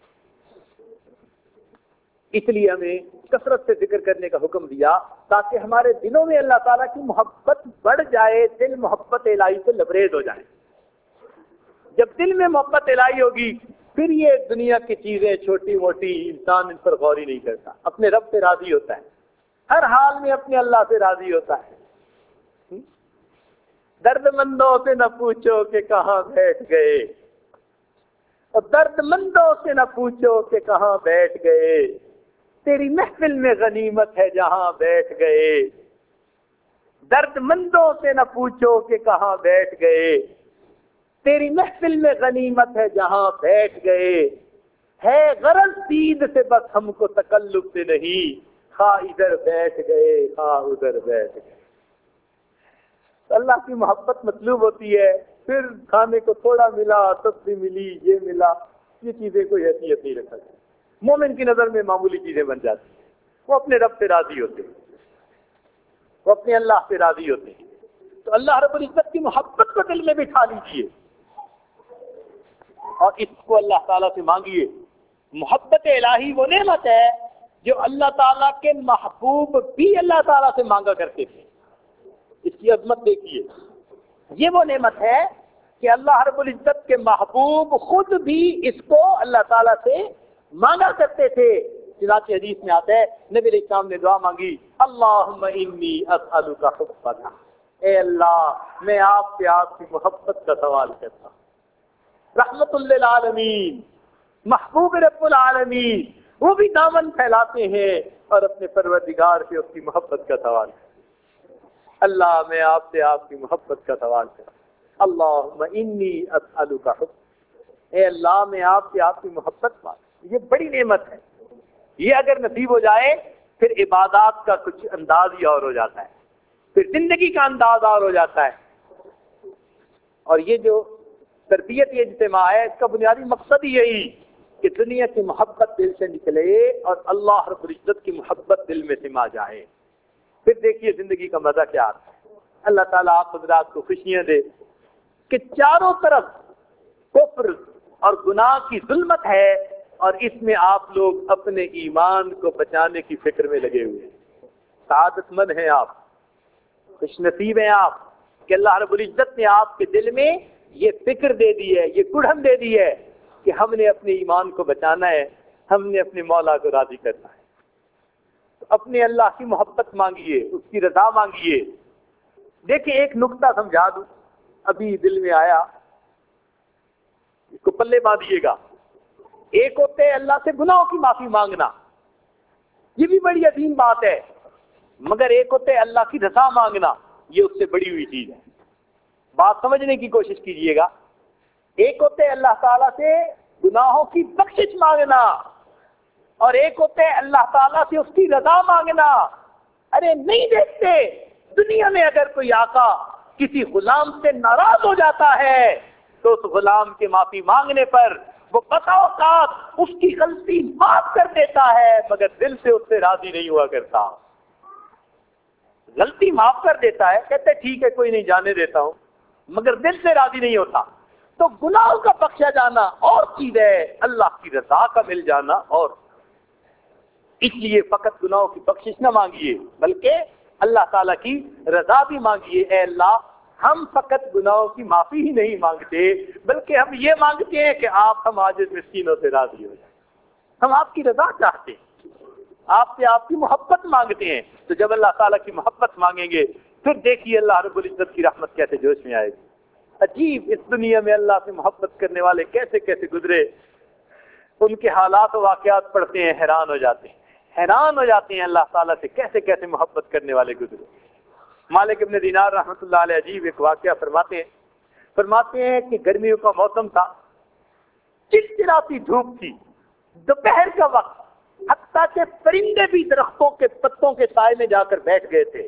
اس لیے ہمیں کثرت سے ذکر کرنے کا حکم دیا تاکہ ہمارے دلوں میں اللہ تعالیٰ کی محبت بڑھ جائے، دل محبت الہی سے لبریز ہو جائے۔ جب دل میں محبت الہی ہوگی پھر یہ دنیا کی چیزیں چھوٹی موٹی انسان ان پر غور ہی نہیں کرتا، اپنے رب سے راضی ہوتا ہے، ہر حال میں اپنے اللہ سے راضی ہوتا ہے۔ درد مندوں سے نہ پوچھو کہ کہاں بیٹھ گئے، اور درد مندوں سے نہ پوچھو کہ کہاں بیٹھ گئے، تیری محفل میں غنیمت ہے جہاں بیٹھ گئے۔ درد مندوں سے نہ پوچھو کہ کہاں بیٹھ گئے، تیری محفل میں غنیمت ہے جہاں بیٹھ گئے۔ ہے غرض دید سے بس ہم کو تکلف سے نہیں، خواہ ادھر بیٹھ گئے خواہ ادھر بیٹھ گئے۔ اللہ کی محبت مطلوب ہوتی ہے، پھر کھانے کو تھوڑا ملا، سبزی ملی، یہ ملا، یہ چیزیں کوئی حیثیت نہیں رکھتی۔ مومن کی نظر میں معمولی چیزیں بن جاتی ہیں، وہ اپنے رب سے راضی ہوتے ہیں، وہ اپنے اللہ سے راضی ہوتے ہیں۔ تو اللہ رب العزت کی محبت کو دل میں بٹھا لیجیے اور اس کو اللہ تعالیٰ سے مانگیے۔ محبت الہی وہ نعمت ہے جو اللہ تعالیٰ کے محبوب بھی اللہ تعالیٰ سے مانگا کرتے تھے۔ اس کی عظمت دیکھیے، یہ وہ نعمت ہے کہ اللہ رب العزت کے محبوب خود بھی اس کو اللہ تعالیٰ سے مانگا کرتے تھے۔ چنانچہ حدیث میں آتا ہے نبی علیہ السلام نے دعا مانگی، اللہم انی اسألک حبک، اے اللہ میں آپ سے آپ کی محبت کا سوال کرتا ہوں۔ رحمت للعالمین، محبوب رب العالمین، وہ بھی دامن پھیلاتے ہیں اور اپنے پروردگار سے اس کی محبت کا سوال کرتے ہیں۔ اللہ میں آپ سے آپ کی محبت کا سوال کرتا ہوں۔ اللہم انی اسألک حب، اے اللہ میں آپ سے آپ کی محبت مانگتا، یہ بڑی نعمت ہے۔ یہ اگر نصیب ہو جائے پھر عبادات کا کچھ انداز ہی اور ہو جاتا ہے، پھر زندگی کا انداز اور ہو جاتا ہے۔ اور یہ جو تربیت یہ اجتماع ہے، اس کا بنیادی مقصد ہی یہی کہ دنیا کی محبت دل سے نکلے اور اللہ رب العزت کی محبت دل میں سما جائے، پھر دیکھیے زندگی کا مزہ کیا آتا ہے۔ اللہ تعالیٰ آپ حضرات کو خوشیاں دے کہ چاروں طرف کفر اور گناہ کی ظلمت ہے، اور اس میں آپ لوگ اپنے ایمان کو بچانے کی فکر میں لگے ہوئے ہیں۔ سعادت مند ہیں آپ، خوش نصیب ہیں آپ کہ اللہ رب العزت نے آپ کے دل میں یہ فکر دے دی ہے، یہ گڑھن دے دی ہے کہ ہم نے اپنے ایمان کو بچانا ہے، ہم نے اپنے مولا کو راضی کرنا ہے۔ تو اپنے اللہ کی محبت مانگیے، اس کی رضا مانگیے۔ دیکھیں ایک نقطہ سمجھا دوں، ابھی دل میں آیا، اس کو پلے باندھیے گا۔ ایک ہوتے ہے اللہ سے گناہوں کی معافی مانگنا، یہ بھی بڑی عظیم بات ہے، مگر ایک ہوتے ہے اللہ کی رضا مانگنا، یہ اس سے بڑی ہوئی چیز ہے۔ بات سمجھنے کی کوشش کیجئے گا۔ ایک ہوتے ہے اللہ تعالیٰ سے گناہوں کی بخشش مانگنا، اور ایک ہوتے ہے اللہ تعالیٰ سے اس کی رضا مانگنا۔ ارے نہیں دیکھتے دنیا میں اگر کوئی آقا کسی غلام سے ناراض ہو جاتا ہے تو اس غلام کے معافی مانگنے پر وہ بتا اوقات اس کی غلطی معاف کر دیتا ہے، مگر دل سے اس سے راضی نہیں ہوا کرتا۔ غلطی معاف کر دیتا ہے، کہتے ٹھیک ہے کوئی نہیں جانے دیتا ہوں، مگر دل سے راضی نہیں ہوتا۔ تو گناہوں کا بخشا جانا اور چیز ہے، اللہ کی رضا کا مل جانا اور۔ اس لیے فقط گناہوں کی بخشش نہ مانگیے بلکہ اللہ تعالیٰ کی رضا بھی مانگیے۔ اے اللہ ہم فقط گناہوں کی معافی ہی نہیں مانگتے بلکہ ہم یہ مانگتے ہیں کہ آپ ہم عاجز مسکینوں سے راضی ہو جائیں، ہم آپ کی رضا چاہتے ہیں، آپ سے آپ کی محبت مانگتے ہیں۔ تو جب اللہ تعالیٰ کی محبت مانگیں گے پھر دیکھیے اللہ رب العزت کی رحمت کیسے جوش میں آئے گی۔ عجیب، اس دنیا میں اللہ سے محبت کرنے والے کیسے کیسے گزرے، ان کے حالات و واقعات پڑھتے ہیں حیران ہو جاتے ہیں، حیران ہو جاتے ہیں اللہ تعالیٰ سے کیسے کیسے محبت کرنے والے گزرے۔ مالک ابن دینار رحمۃ اللہ علیہ عجیب ایک واقعہ فرماتے ہیں فرماتے ہیں کہ گرمیوں کا موسم تھا، چلچلاتی دھوپ تھی، دوپہر کا وقت، حتیٰ کہ پرندے بھی درختوں کے پتوں کے سائے میں جا کر بیٹھ گئے تھے،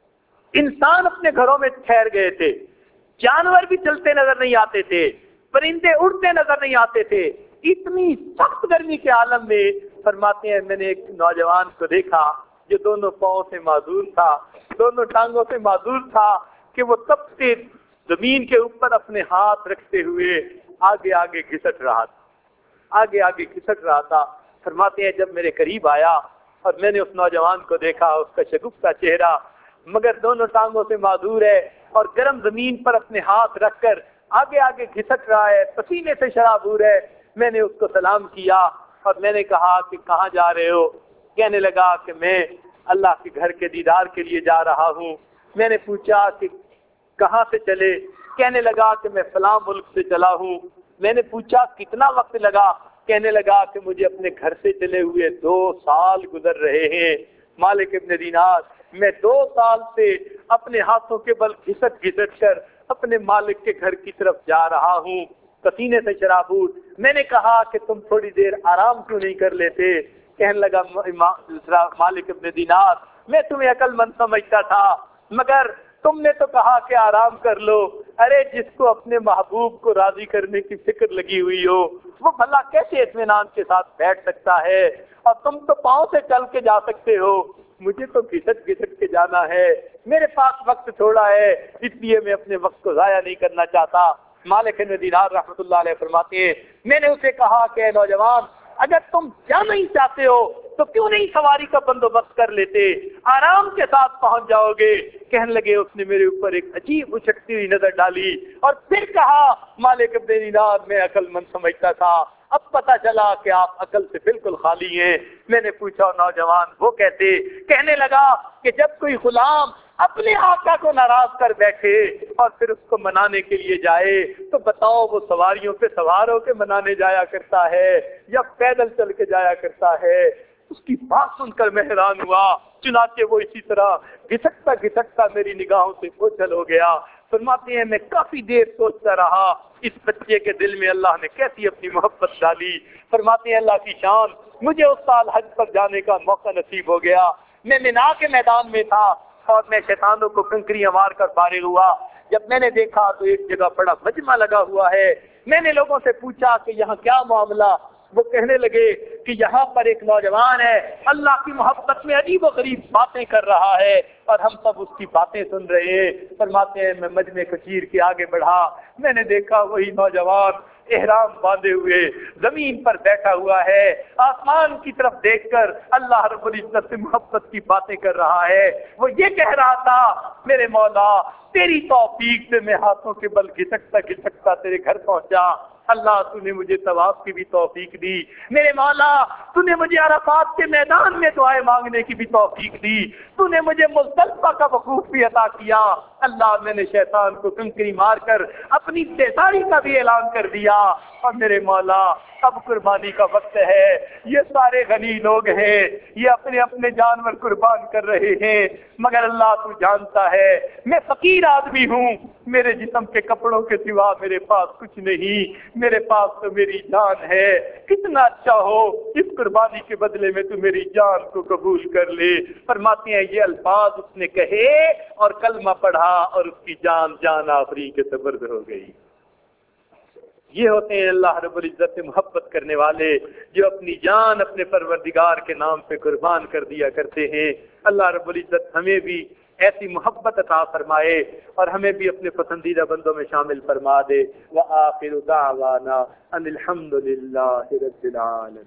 انسان اپنے گھروں میں ٹھہر گئے تھے، جانور بھی چلتے نظر نہیں آتے تھے، پرندے اڑتے نظر نہیں آتے تھے۔ اتنی سخت گرمی کے عالم میں فرماتے ہیں میں نے ایک نوجوان کو دیکھا جو دونوں پاؤں سے معذور تھا، دونوں ٹانگوں سے معذور تھا کہ وہ تپتے زمین کے اوپر اپنے ہاتھ رکھتے ہوئے آگے آگے گھسٹ رہا تھا آگے آگے گھسٹ رہا تھا فرماتے ہیں جب میرے قریب آیا اور میں نے اس نوجوان کو دیکھا، اس کا شگفتہ چہرہ، مگر دونوں ٹانگوں سے معذور ہے اور گرم زمین پر اپنے ہاتھ رکھ کر آگے آگے گھسٹ رہا ہے، پسینے سے شرابور ہے۔ میں نے اس کو سلام کیا اور میں نے کہا کہ کہاں جا رہے ہو؟ کہنے لگا کہ میں اللہ کے گھر کے دیدار کے لیے جا رہا ہوں۔ میں نے پوچھا کہ کہاں سے چلے؟ کہنے لگا کہ میں فلاں ملک سے چلا ہوں۔ میں نے پوچھا کتنا وقت لگا؟ کہنے لگا کہ مجھے اپنے گھر سے چلے ہوئے دو سال گزر رہے ہیں۔ مالک ابن دینار، میں دو سال سے اپنے ہاتھوں کے بل گھسٹ گھسٹ کر اپنے مالک کے گھر کی طرف جا رہا ہوں، پسینے سے شرابور۔ میں نے کہا کہ تم تھوڑی دیر آرام کیوں نہیں کر لیتے؟ کہنے لگا مالک ابن دینار، میں تمہیں عقل مند سمجھتا تھا مگر تم نے تو کہا کہ آرام کر لو۔ ارے جس کو اپنے محبوب کو راضی کرنے کی فکر لگی ہوئی ہو وہ بھلا کیسے اطمینان کے ساتھ بیٹھ سکتا ہے؟ اور تم تو پاؤں سے چل کے جا سکتے ہو، مجھے تو گھسٹ گھسٹ کے جانا ہے، میرے پاس وقت تھوڑا ہے، اس لیے میں اپنے وقت کو ضائع نہیں کرنا چاہتا۔ مالک ابن دینار رحمۃ اللہ علیہ فرماتے ہیں میں نے اسے کہا کہ اے نوجوان، اگر تم جانا ہی چاہتے ہو تو کیوں نہیں سواری کا بندوبست کر لیتے، آرام کے ساتھ پہنچ جاؤ گے۔ کہنے لگے اس نے میرے اوپر ایک عجیب اچکتی ہوئی نظر ڈالی اور پھر کہا مالک ابن دینار میں عقل مند سمجھتا تھا، اب پتا چلا کہ آپ عقل سے بالکل خالی ہیں۔ میں نے پوچھا نوجوان وہ کہتے؟ کہنے لگا کہ جب کوئی غلام اپنے آقا کو ناراض کر بیٹھے اور پھر اس کو منانے کے لیے جائے تو بتاؤ وہ سواریوں پہ سوار ہو کے منانے جایا کرتا ہے یا پیدل چل کے جایا کرتا ہے؟ اس کی بات سن کر میں حیران ہوا، چنانچہ وہ اسی طرح گھسکتا گھسکتا میری نگاہوں سے اوجھل ہو گیا۔ فرماتے ہیں میں کافی دیر سوچتا رہا اس بچے کے دل میں اللہ نے کیسی اپنی محبت ڈالی۔ فرماتے ہیں اللہ کی شان، مجھے اس سال حج پر جانے کا موقع نصیب ہو گیا۔ میں مینا کے میدان میں تھا اور میں شیطانوں کو کنکریاں مار کر فارغ ہوا۔ جب میں نے دیکھا تو ایک جگہ بڑا مجمع لگا ہوا ہے۔ میں نے لوگوں سے پوچھا کہ یہاں کیا معاملہ؟ وہ کہنے لگے کہ یہاں پر ایک نوجوان ہے، اللہ کی محبت میں عجیب و غریب باتیں کر رہا ہے اور ہم سب اس کی باتیں سن رہے ہیں۔ فرماتے ہیں میں مجمع کو چیر کے آگے بڑھا، میں نے دیکھا وہی نوجوان احرام باندھے ہوئے زمین پر بیٹھا ہوا ہے، آسمان کی طرف دیکھ کر اللہ رب العزت سے محبت کی باتیں کر رہا ہے۔ وہ یہ کہہ رہا تھا میرے مولا تیری توفیق سے میں ہاتھوں کے بل گھسکتا گھسکتا تیرے گھر پہنچا، اللہ تو نے مجھے طواف کی بھی توفیق دی، میرے مولا تو نے مجھے عرفات کے میدان میں دعائیں مانگنے کی بھی توفیق دی، تو نے مجھے مزدلفہ کا وقوف بھی عطا کیا۔ اللہ میں نے شیطان کو کنکری مار کر اپنی بیزاری کا بھی اعلان کر دیا، اور میرے مولا اب قربانی کا وقت ہے، یہ سارے غنی لوگ ہیں، یہ اپنے اپنے جانور قربان کر رہے ہیں، مگر اللہ تو جانتا ہے میں فقیر آدمی ہوں، میرے جسم کے کپڑوں کے سوا میرے پاس کچھ نہیں، میرے پاس تو میری جان ہے، کتنا اچھا ہو اس قربانی کے بدلے میں تو میری جان کو قبول کر لے۔ فرماتے ہیں یہ الفاظ اس نے کہے اور کلمہ پڑھا اور اس کی جان جان آفری کے سپرد ہو گئی۔ یہ ہوتے ہیں اللہ رب العزت سے محبت کرنے والے جو اپنی جان اپنے پروردگار کے نام پہ قربان کر دیا کرتے ہیں۔ اللہ رب العزت ہمیں بھی ایسی محبت عطا فرمائے اور ہمیں بھی اپنے پسندیدہ بندوں میں شامل فرما دے۔ وآخر دعوانا ان الحمد للہ رب العالمین۔